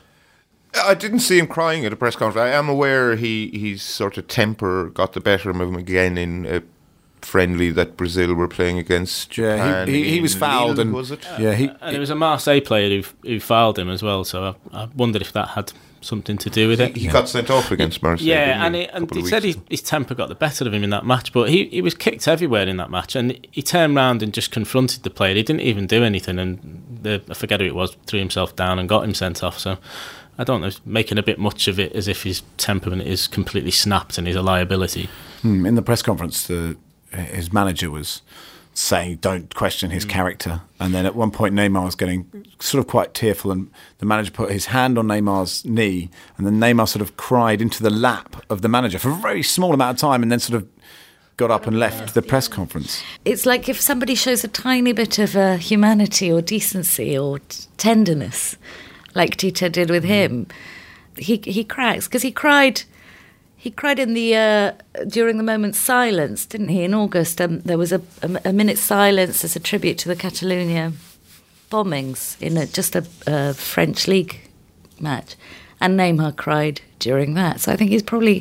I didn't see him crying at a press conference. I am aware he his sort of temper got the better of him again in a friendly that Brazil were playing against Japan. Yeah, he, he, he was fouled, Lille, and was it? Uh, yeah, he, and it was a Marseille player who who fouled him as well. So I, I wondered if that had something to do with it. He, he yeah. got sent off against Marseille. Yeah, and, he, and he said he, his temper got the better of him in that match, but he, he was kicked everywhere in that match, and he turned round and just confronted the player. He didn't even do anything, and the, I forget who it was, threw himself down and got him sent off. So I don't know, making a bit much of it as if his temperament is completely snapped and he's a liability. Hmm, in the press conference, the, his manager was saying, don't question his mm. character. And then at one point, Neymar was getting sort of quite tearful, and the manager put his hand on Neymar's knee, and then Neymar sort of cried into the lap of the manager for a very small amount of time, and then sort of got up and left the press conference. It's like if somebody shows a tiny bit of uh, humanity or decency or t- tenderness, like Tite did with him, he he cracks, because he cried. He cried in the uh, during the moment's silence, didn't he? In August, um, there was a, a, a minute's silence as a tribute to the Catalonia bombings in a, just a, a French league match, and Neymar cried during that. So I think he's probably,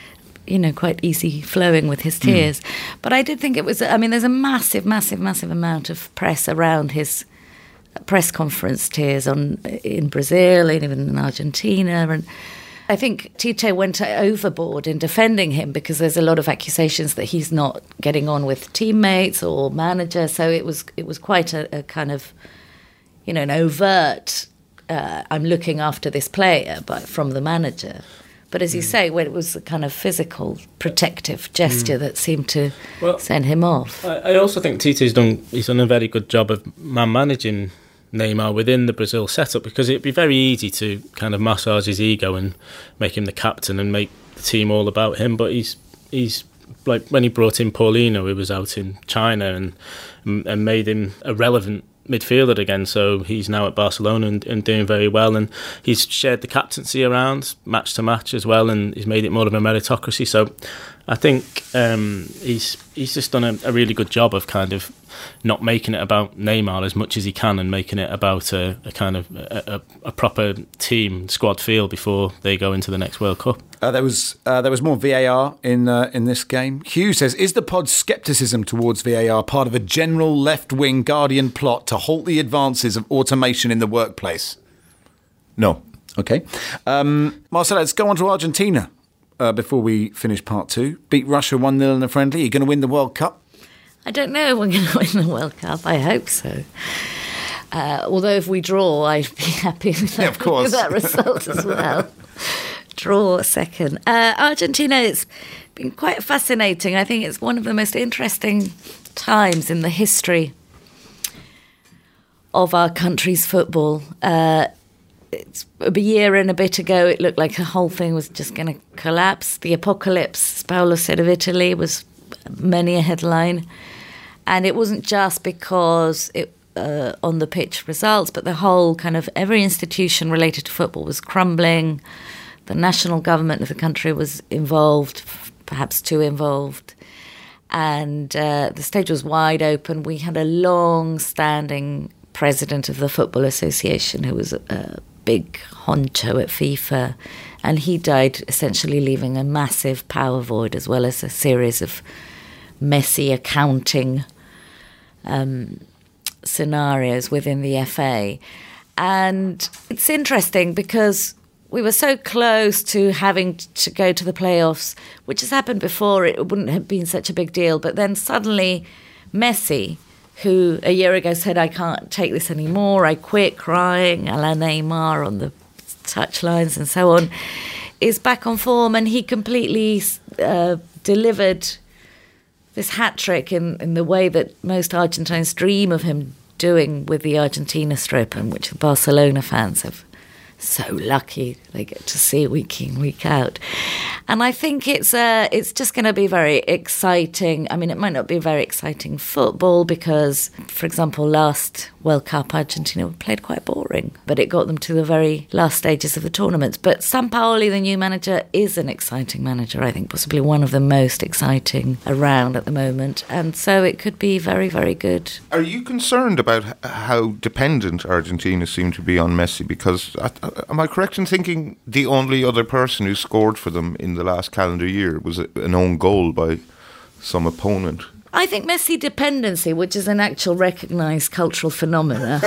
you know, quite easy flowing with his tears. Mm. But I did think it was, I mean, there's a massive, massive, massive amount of press around his press conference tears on in Brazil and even in Argentina. And I think Tite went overboard in defending him because there's a lot of accusations that he's not getting on with teammates or manager. So it was it was quite a, a kind of, you know, an overt, uh, I'm looking after this player, but from the manager. But as you mm. say, when it was a kind of physical, protective gesture mm. that seemed to well, send him off. I, I also think Tite's done, he's done a very good job of man-managing Neymar within the Brazil setup, because it'd be very easy to kind of massage his ego and make him the captain and make the team all about him. But he's he's like when he brought in Paulinho, who was out in China, and and made him a relevant midfielder again. So he's now at Barcelona and, and doing very well, and he's shared the captaincy around match to match as well, and he's made it more of a meritocracy. So I think um, he's he's just done a, a really good job of kind of not making it about Neymar as much as he can, and making it about a, a kind of a, a, a proper team squad feel before they go into the next World Cup. Uh, there was uh, there was more V A R in uh, in this game. Hugh says, is the pod's scepticism towards V A R part of a general left-wing Guardian plot to halt the advances of automation in the workplace? No. Okay. Um, Marcel, let's go on to Argentina uh, before we finish part two. Beat Russia one nil in a friendly. You're going to win the World Cup? I don't know if we're going to win the World Cup. I hope so. Uh, although if we draw, I'd be happy with that, yeah, of course. with that result as well. Draw second. Uh, Argentina, it's been quite fascinating. I think it's one of the most interesting times in the history of our country's football. Uh, it's a year and a bit ago, it looked like the whole thing was just going to collapse. The apocalypse, as Paolo said, of Italy was many a headline. And it wasn't just because it uh, on the pitch results, but the whole kind of every institution related to football was crumbling. The national government of the country was involved, perhaps too involved. And uh, the stage was wide open. We had a long-standing president of the Football Association who was a big honcho at FIFA. And he died essentially leaving a massive power void, as well as a series of messy accounting um, scenarios within the F A. And it's interesting because we were so close to having to go to the playoffs, which has happened before. It wouldn't have been such a big deal. But then suddenly Messi, who a year ago said, I can't take this anymore, I quit, crying, a la Neymar on the touchlines and so on, is back on form. And he completely uh, delivered this hat-trick in, in the way that most Argentines dream of him doing with the Argentina strip, and which the Barcelona fans have so lucky they get to see week in, week out. And I think it's uh, it's just going to be very exciting. I mean, it might not be very exciting football because, for example, last World Cup, Argentina played quite boring, but it got them to the very last stages of the tournament. But Sampaoli, the new manager, is an exciting manager, I think, possibly one of the most exciting around at the moment. And so it could be very, very good. Are you concerned about how dependent Argentina seem to be on Messi? Because I, am I correct in thinking the only other person who scored for them in the last calendar year was a, an own goal by some opponent? I think Messi dependency, which is an actual recognised cultural phenomena,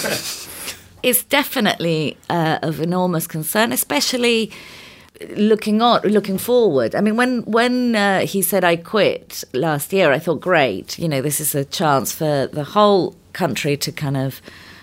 is definitely uh, of enormous concern, especially looking on, looking forward. I mean, when when uh, he said I quit last year, I thought, great, you know, this is a chance for the whole country to kind of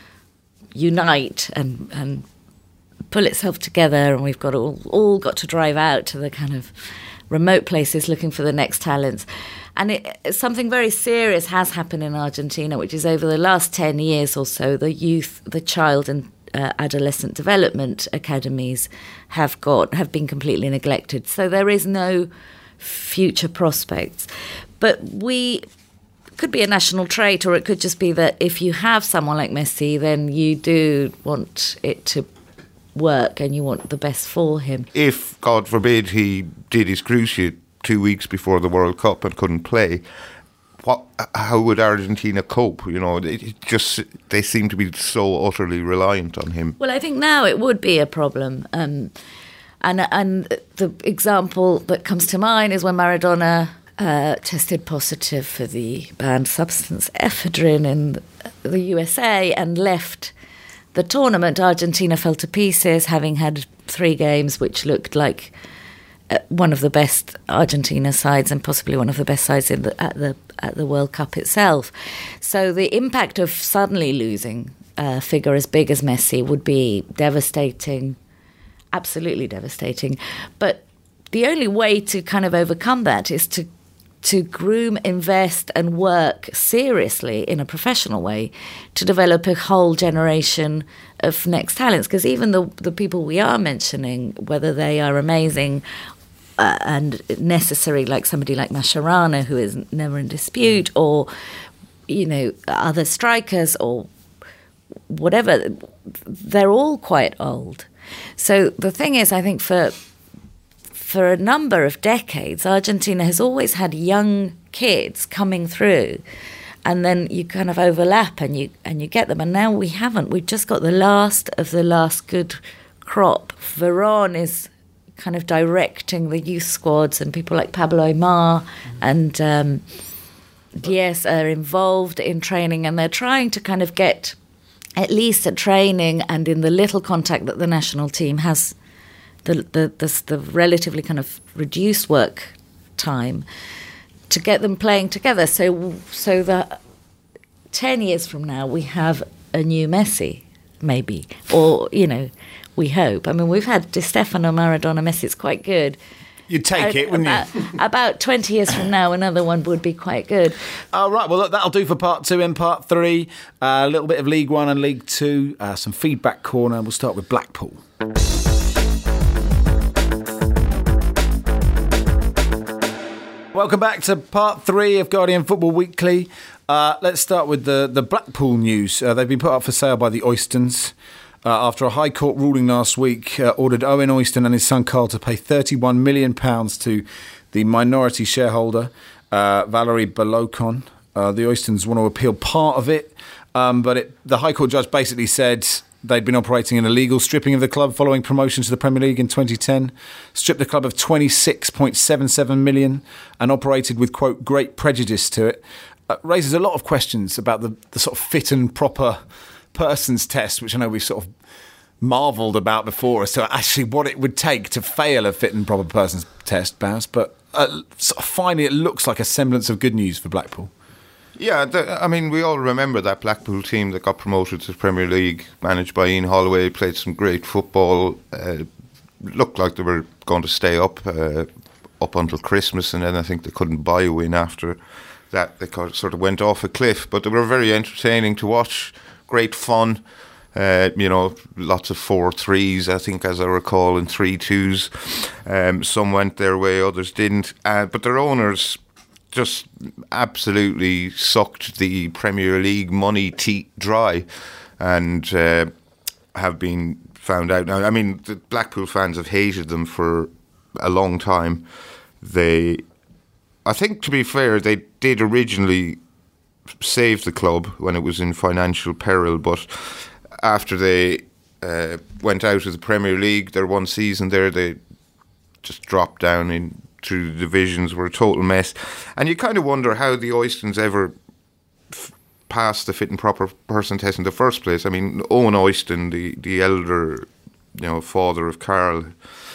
unite and and pull itself together, and we've got all, all got to drive out to the kind of remote places looking for the next talents. And it, something very serious has happened in Argentina, which is over the last ten years or so, the youth, the child and uh, adolescent development academies have got have been completely neglected. So there is no future prospects. But we could be a national trait, or it could just be that if you have someone like Messi, then you do want it to work and you want the best for him. If, God forbid, he did his cruciate two weeks before the World Cup and couldn't play, what? How would Argentina cope? You know, it just they seem to be so utterly reliant on him. Well, I think now it would be a problem. Um, and and the example that comes to mind is when Maradona uh, tested positive for the banned substance ephedrine in the U S A and left the tournament. Argentina fell to pieces, having had three games which looked like one of the best Argentina sides and possibly one of the best sides in the, at the at the World Cup itself. So the impact of suddenly losing a figure as big as Messi would be devastating, absolutely devastating. But the only way to kind of overcome that is to to groom, invest and work seriously in a professional way to develop a whole generation of next talents. Because even the the people we are mentioning, whether they are amazing uh, and necessary, like somebody like Mascherano, who is never in dispute, or, you know, other strikers or whatever, they're all quite old. So the thing is, I think for... For a number of decades, Argentina has always had young kids coming through, and then you kind of overlap and you and you get them. And now we haven't. We've just got the last of the last good crop. Veron is kind of directing the youth squads, and people like Pablo Aimar and um, Diaz are involved in training, and they're trying to kind of get at least at training and in the little contact that the national team has. The, the the the relatively kind of reduced work time to get them playing together. So so that ten years from now we have a new Messi, maybe, or you know, we hope. I mean, we've had Di Stefano, Maradona, Messi. It's quite good. You'd take it, wouldn't about, you? About twenty years from now, another one would be quite good. All right, well, look, that'll do for part two. In part three, uh, a little bit of League One and League Two, uh, some feedback corner. We'll start with Blackpool. Welcome back to part three of Guardian Football Weekly. Uh, let's start with the, the Blackpool news. Uh, they've been put up for sale by the Oystons uh, after a High Court ruling last week uh, ordered Owen Oyston and his son Carl to pay thirty-one million pounds to the minority shareholder, uh, Valerie Bolokon. Uh, the Oystons want to appeal part of it, um, but it, the High Court judge basically said they'd been operating an illegal stripping of the club following promotion to the Premier League in twenty ten, stripped the club of twenty-six point seven seven million and operated with, quote, great prejudice to it. Uh, raises a lot of questions about the, the sort of fit and proper persons test, which I know we've sort of marvelled about before as to actually what it would take to fail a fit and proper persons test, Baz. But uh, sort of finally it looks like a semblance of good news for Blackpool. Yeah, the, I mean, we all remember that Blackpool team that got promoted to the Premier League, managed by Ian Holloway, played some great football, uh, looked like they were going to stay up uh, up until Christmas, and then I think they couldn't buy a win after that. They sort of went off a cliff, but they were very entertaining to watch, great fun, uh, you know, lots of four threes, I think, as I recall, and three twos. Um, some went their way, others didn't, uh, but their owners just absolutely sucked the Premier League money teat dry and uh, have been found out. Now, I mean, the Blackpool fans have hated them for a long time. They, I think, to be fair, they did originally save the club when it was in financial peril, but after they uh, went out of the Premier League, their one season there, they just dropped down in through the divisions, were a total mess. And you kind of wonder how the Oystons ever f- passed the fit and proper person test in the first place. I mean, Owen Oyston, the, the elder, you know, father of Carl,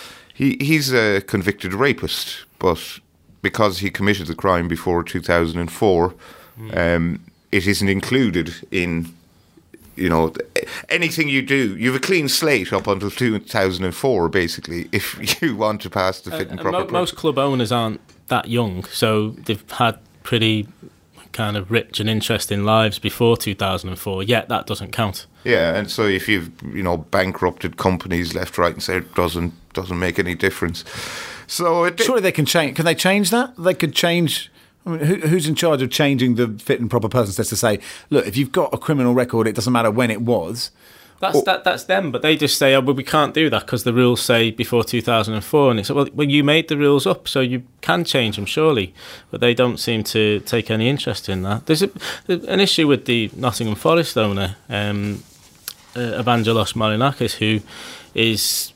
he he's a convicted rapist, but because he committed the crime before two thousand four, mm. um, it isn't included in, you know, anything you do. You have a clean slate up until two thousand four, basically, if you want to pass the fit and uh, proper. Mo- most club owners aren't that young, so they've had pretty kind of rich and interesting lives before two thousand four, yet that doesn't count. Yeah, and so if you've, you know, bankrupted companies left, right and centre, it doesn't, doesn't make any difference. So it, surely they can change. Can they change that? They could change... I mean, who, who's in charge of changing the fit and proper persons test to say, look, if you've got a criminal record, it doesn't matter when it was. That's or, that. That's them, but they just say, "Oh, well, we can't do that because the rules say before two thousand four." And it's like, well, well, you made the rules up, so you can change them, surely. But they don't seem to take any interest in that. There's a, an issue with the Nottingham Forest owner, um, uh, Evangelos Marinakis, who is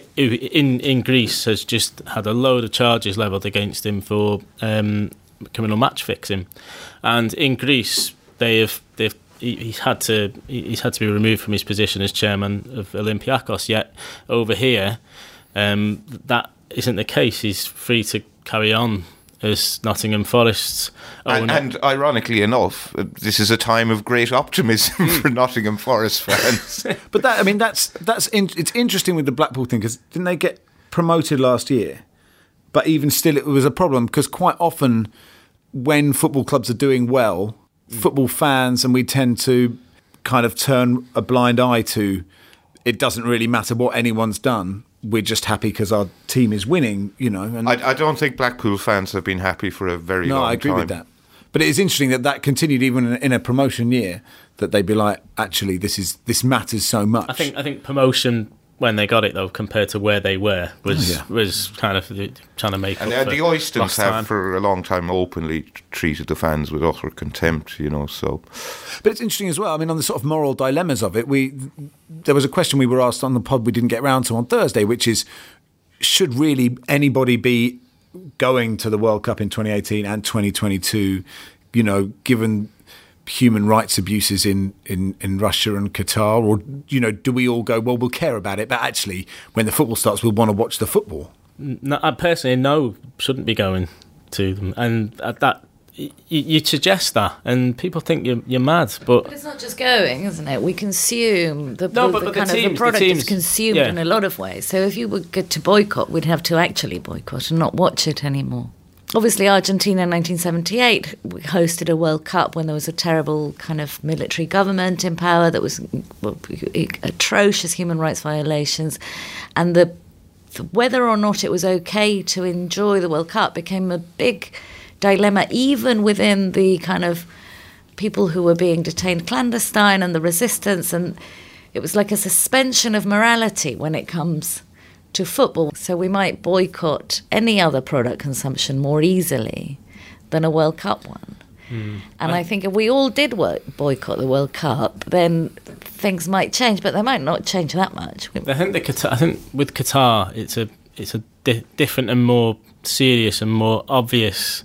in in Greece has just had a load of charges levelled against him for um, criminal match fixing, and in Greece they have they've. He's had to he's had to be removed from his position as chairman of Olympiacos. Yet over here, um, that isn't the case. He's free to carry on as Nottingham Forest's owner. And, and ironically enough, this is a time of great optimism for Nottingham Forest fans. But that I mean, that's that's in, it's interesting with the Blackpool thing, because didn't they get promoted last year? But even still, it was a problem because quite often, when football clubs are doing well, football fans, and we tend to kind of turn a blind eye to, it doesn't really matter what anyone's done, we're just happy because our team is winning, you know. And I, I don't think Blackpool fans have been happy for a very no, long time. No, I agree time. with that. But it is interesting that that continued even in a, in a promotion year, that they'd be like, actually, this is this matters so much. I think I think promotion, when they got it though, compared to where they were, was oh, yeah. was kind of trying to make and, up uh, for the Oystons have time. for a long time openly treated the fans with utter contempt, you know. So, but it's interesting as well. I mean, on the sort of moral dilemmas of it, we there was a question we were asked on the pod we didn't get round to on Thursday, which is, should really anybody be going to the World Cup in twenty eighteen and twenty twenty-two? You know, given human rights abuses in, in, in Russia and Qatar, or, you know, do we all go, well, we'll care about it, but actually when the football starts we'll want to watch the football? No, I personally no shouldn't be going to them, and that you, you suggest that and people think you're, you're mad, but, but it's not just going, isn't it? We consume the, no, the, but, the but kind the teams, of the product the teams, is consumed yeah. in a lot of ways. So if you were good to boycott, we'd have to actually boycott and not watch it anymore. Obviously, Argentina in nineteen seventy-eight hosted a World Cup when there was a terrible kind of military government in power that was well, atrocious human rights violations. And the whether or not it was okay to enjoy the World Cup became a big dilemma, even within the kind of people who were being detained clandestine and the resistance. And it was like a suspension of morality when it comes to football. So we might boycott any other product consumption more easily than a World Cup one. Mm. And I, I think if we all did work, boycott the World Cup, then things might change, but they might not change that much. I think the Qatar, I think with Qatar, it's a it's a di- different and more serious and more obvious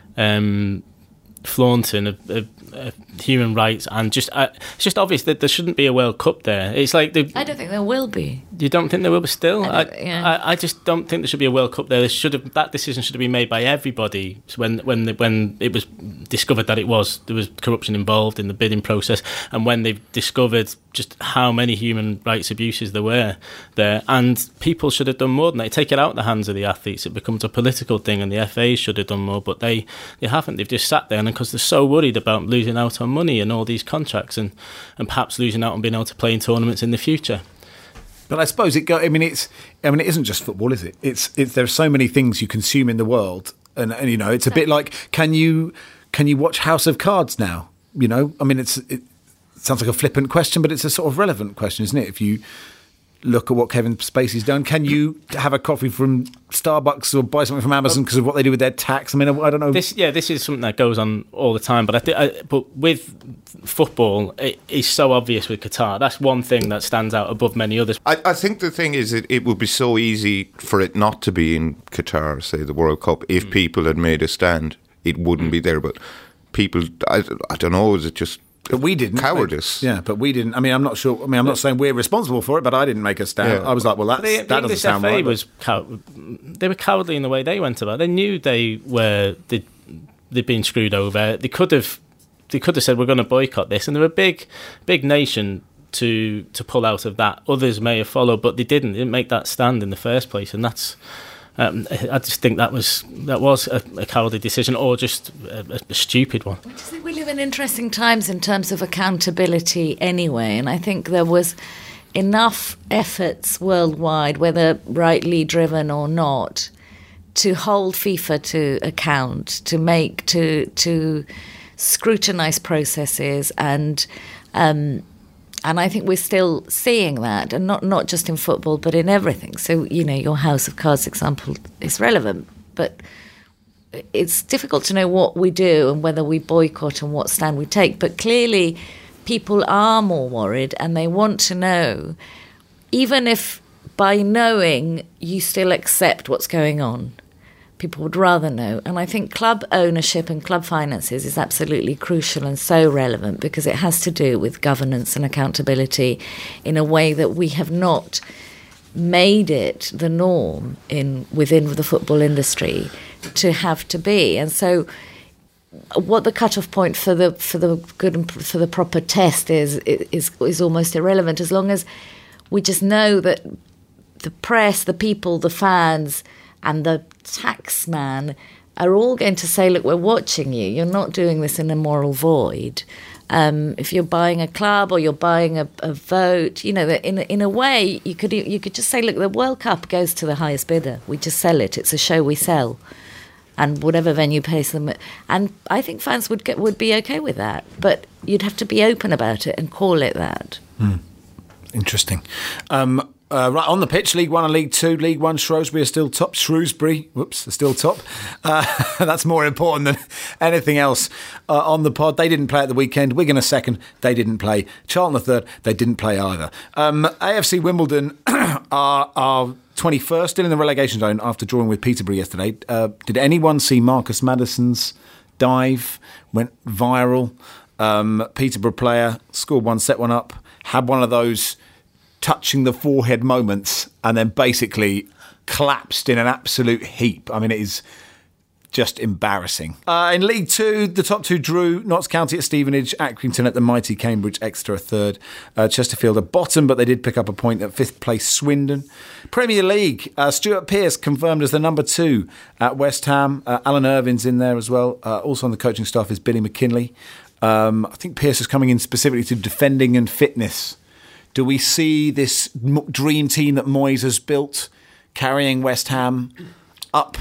um, flaunting of, of, of human rights, and just uh, it's just obvious that there shouldn't be a World Cup there. It's like the, I don't think there will be. You don't think there will be still? I, I, yeah. I, I just don't think there should be a World Cup there. There should have, that decision should have been made by everybody when when the, when it was discovered that it was there was corruption involved in the bidding process, and when they've discovered just how many human rights abuses there were there, and people should have done more than that. Take it out of the hands of the athletes. It becomes a political thing, and the F A should have done more, but they, they haven't. They've just sat there, and because they're so worried about losing out on money and all these contracts, and, and perhaps losing out on being able to play in tournaments in the future. But I suppose it go. I mean, it's. I mean, it isn't just football, is it? It's. It's. There are so many things you consume in the world, and, and you know, it's a bit like, can you can you watch House of Cards now? You know, I mean, it's. It sounds like a flippant question, but it's a sort of relevant question, isn't it? If you look at what Kevin Spacey's done, can you have a coffee from Starbucks or buy something from Amazon because of what they do with their tax? I mean, I don't know. This, yeah, this is something that goes on all the time. But I, th- I but with football, it is so obvious with Qatar. That's one thing that stands out above many others. I, I think the thing is, it, it would be so easy for it not to be in Qatar, say the World Cup, if mm. people had made a stand. It wouldn't mm. be there. But people, I, I don't know, is it just... But we didn't. Cowardice. Yeah, but we didn't. I mean, I'm not sure. I mean, I'm not saying we're responsible for it, but I didn't make a stand. Yeah. I was like, well, that's, the, that the doesn't sound F A right. Was cow- they were cowardly in the way they went about it. They knew they were they'd, they'd been screwed over. They could have they could have said, we're going to boycott this, and they're a big big nation to to pull out of that. Others may have followed, but they didn't. They didn't make that stand in the first place, and that's. Um, I just think that was that was a, a cowardly decision, or just a, a stupid one. I just think we live in interesting times in terms of accountability anyway, and I think there was enough efforts worldwide, whether rightly driven or not, to hold FIFA to account, to make, to to scrutinise processes, and um, and I think we're still seeing that, and not not just in football, but in everything. So, you know, your House of Cards example is relevant, but it's difficult to know what we do and whether we boycott and what stand we take. But clearly, people are more worried, and they want to know, even if by knowing you still accept what's going on. People would rather know. And I think club ownership and club finances is absolutely crucial and so relevant, because it has to do with governance and accountability in a way that we have not made it the norm in within the football industry to have to be. And so what the cut-off point for the for the good and for the proper test is is is almost irrelevant, as long as we just know that the press, the people, the fans, and the tax man are all going to say, look, we're watching you. You're not doing this in a moral void. Um, if you're buying a club or you're buying a, a vote, you know, that in, in a way, you could you could just say, look, the World Cup goes to the highest bidder. We just sell it. It's a show we sell. And whatever venue pays them. And I think fans would get, would be okay with that. But you'd have to be open about it and call it that. Hmm. Interesting. Um Uh, right, on the pitch, League One and League Two. League One, Shrewsbury are still top. Shrewsbury, whoops, are still top. Uh, that's more important than anything else uh, on the pod. They didn't play at the weekend. Wigan a second, they didn't play. Charlton a third, they didn't play either. Um, A F C Wimbledon are, are twenty-first, still in the relegation zone after drawing with Peterborough yesterday. Uh, did anyone see Marcus Maddison's dive? Went viral. Um, Peterborough player scored one, set one up, had one of those touching the forehead moments, and then basically collapsed in an absolute heap. I mean, it is just embarrassing. Uh, in League Two, the top two drew. Notts County at Stevenage, Accrington at the mighty Cambridge, Exeter a third. Uh, Chesterfield at bottom, but they did pick up a point at fifth place Swindon. Premier League, uh, Stuart Pearce confirmed as the number two at West Ham. Uh, Alan Irvin's in there as well. Uh, also on the coaching staff is Billy McKinlay. Um, I think Pearce is coming in specifically to defending and fitness. Do we see this dream team that Moyes has built carrying West Ham up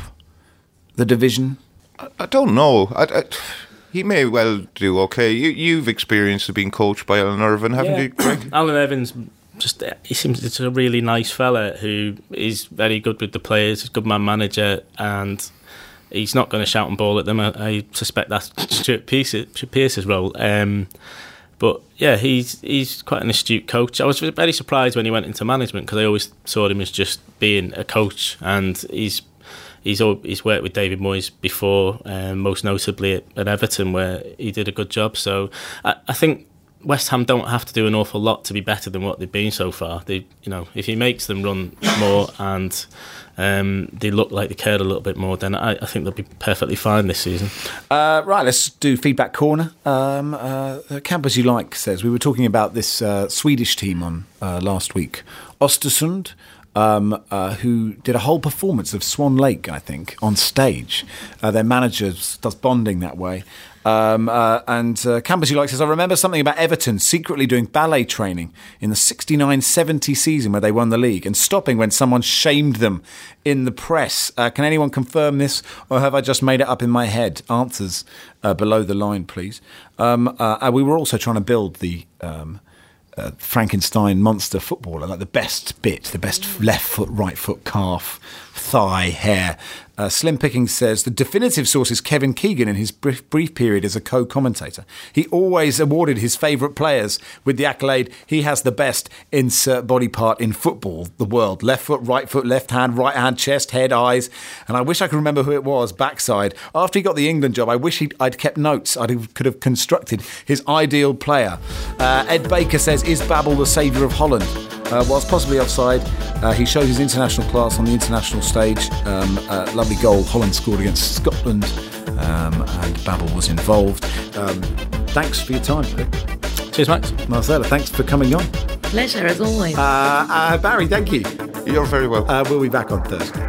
the division? I, I don't know. I, I, he may well do okay. You, you've experienced being coached by Alan Irvin, haven't yeah. you, Greg? Alan Irvin's just, he seems it's a really nice fella who is very good with the players, he's a good man manager, and he's not going to shout and bawl at them. I, I suspect that's Stuart Pearce's role. Um, But yeah, he's he's quite an astute coach. I was very surprised when he went into management, because I always saw him as just being a coach, and he's he's he's worked with David Moyes before, um, most notably at, at Everton, where he did a good job. So I, I think West Ham don't have to do an awful lot to be better than what they've been so far. They, you know, if he makes them run more and um, they look like they cared a little bit more, then I, I think they'll be perfectly fine this season. Uh, right, let's do feedback corner. Um, uh, Camp As You Like says, we were talking about this uh, Swedish team on uh, last week, Östersund, um, uh, who did a whole performance of Swan Lake, I think, on stage. Uh, their manager does bonding that way. Um, uh, and uh, Camp As You Like says, I remember something about Everton secretly doing ballet training in the sixty-nine seventy season where they won the league, and stopping when someone shamed them in the press. Uh, can anyone confirm this, or have I just made it up in my head? Answers uh, below the line, please. Um, uh, we were also trying to build the um, uh, Frankenstein monster footballer, like the best bit, the best left foot, right foot, calf, thigh, hair. Uh, Slim Pickings says, the definitive source is Kevin Keegan in his brief, brief period as a co-commentator. He always awarded his favourite players with the accolade, he has the best insert body part in football, the world. Left foot, right foot, left hand, right hand, chest, head, eyes. And I wish I could remember who it was, backside. After he got the England job, I wish he'd, I'd kept notes. I could have constructed his ideal player. Uh, Ed Baker says, is Babel the saviour of Holland? Uh, whilst possibly offside, uh, he showed his international class on the international stage. Um, uh, lovely goal Holland scored against Scotland, um, and Babel was involved. Um, thanks for your time, Vic. Cheers, Max. Marcella, thanks for coming on. Pleasure, as always. Uh, uh, Barry, thank you. You're very welcome. Uh, we'll be back on Thursday.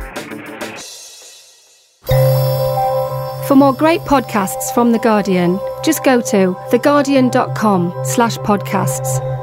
For more great podcasts from The Guardian, just go to theguardian.com slash podcasts.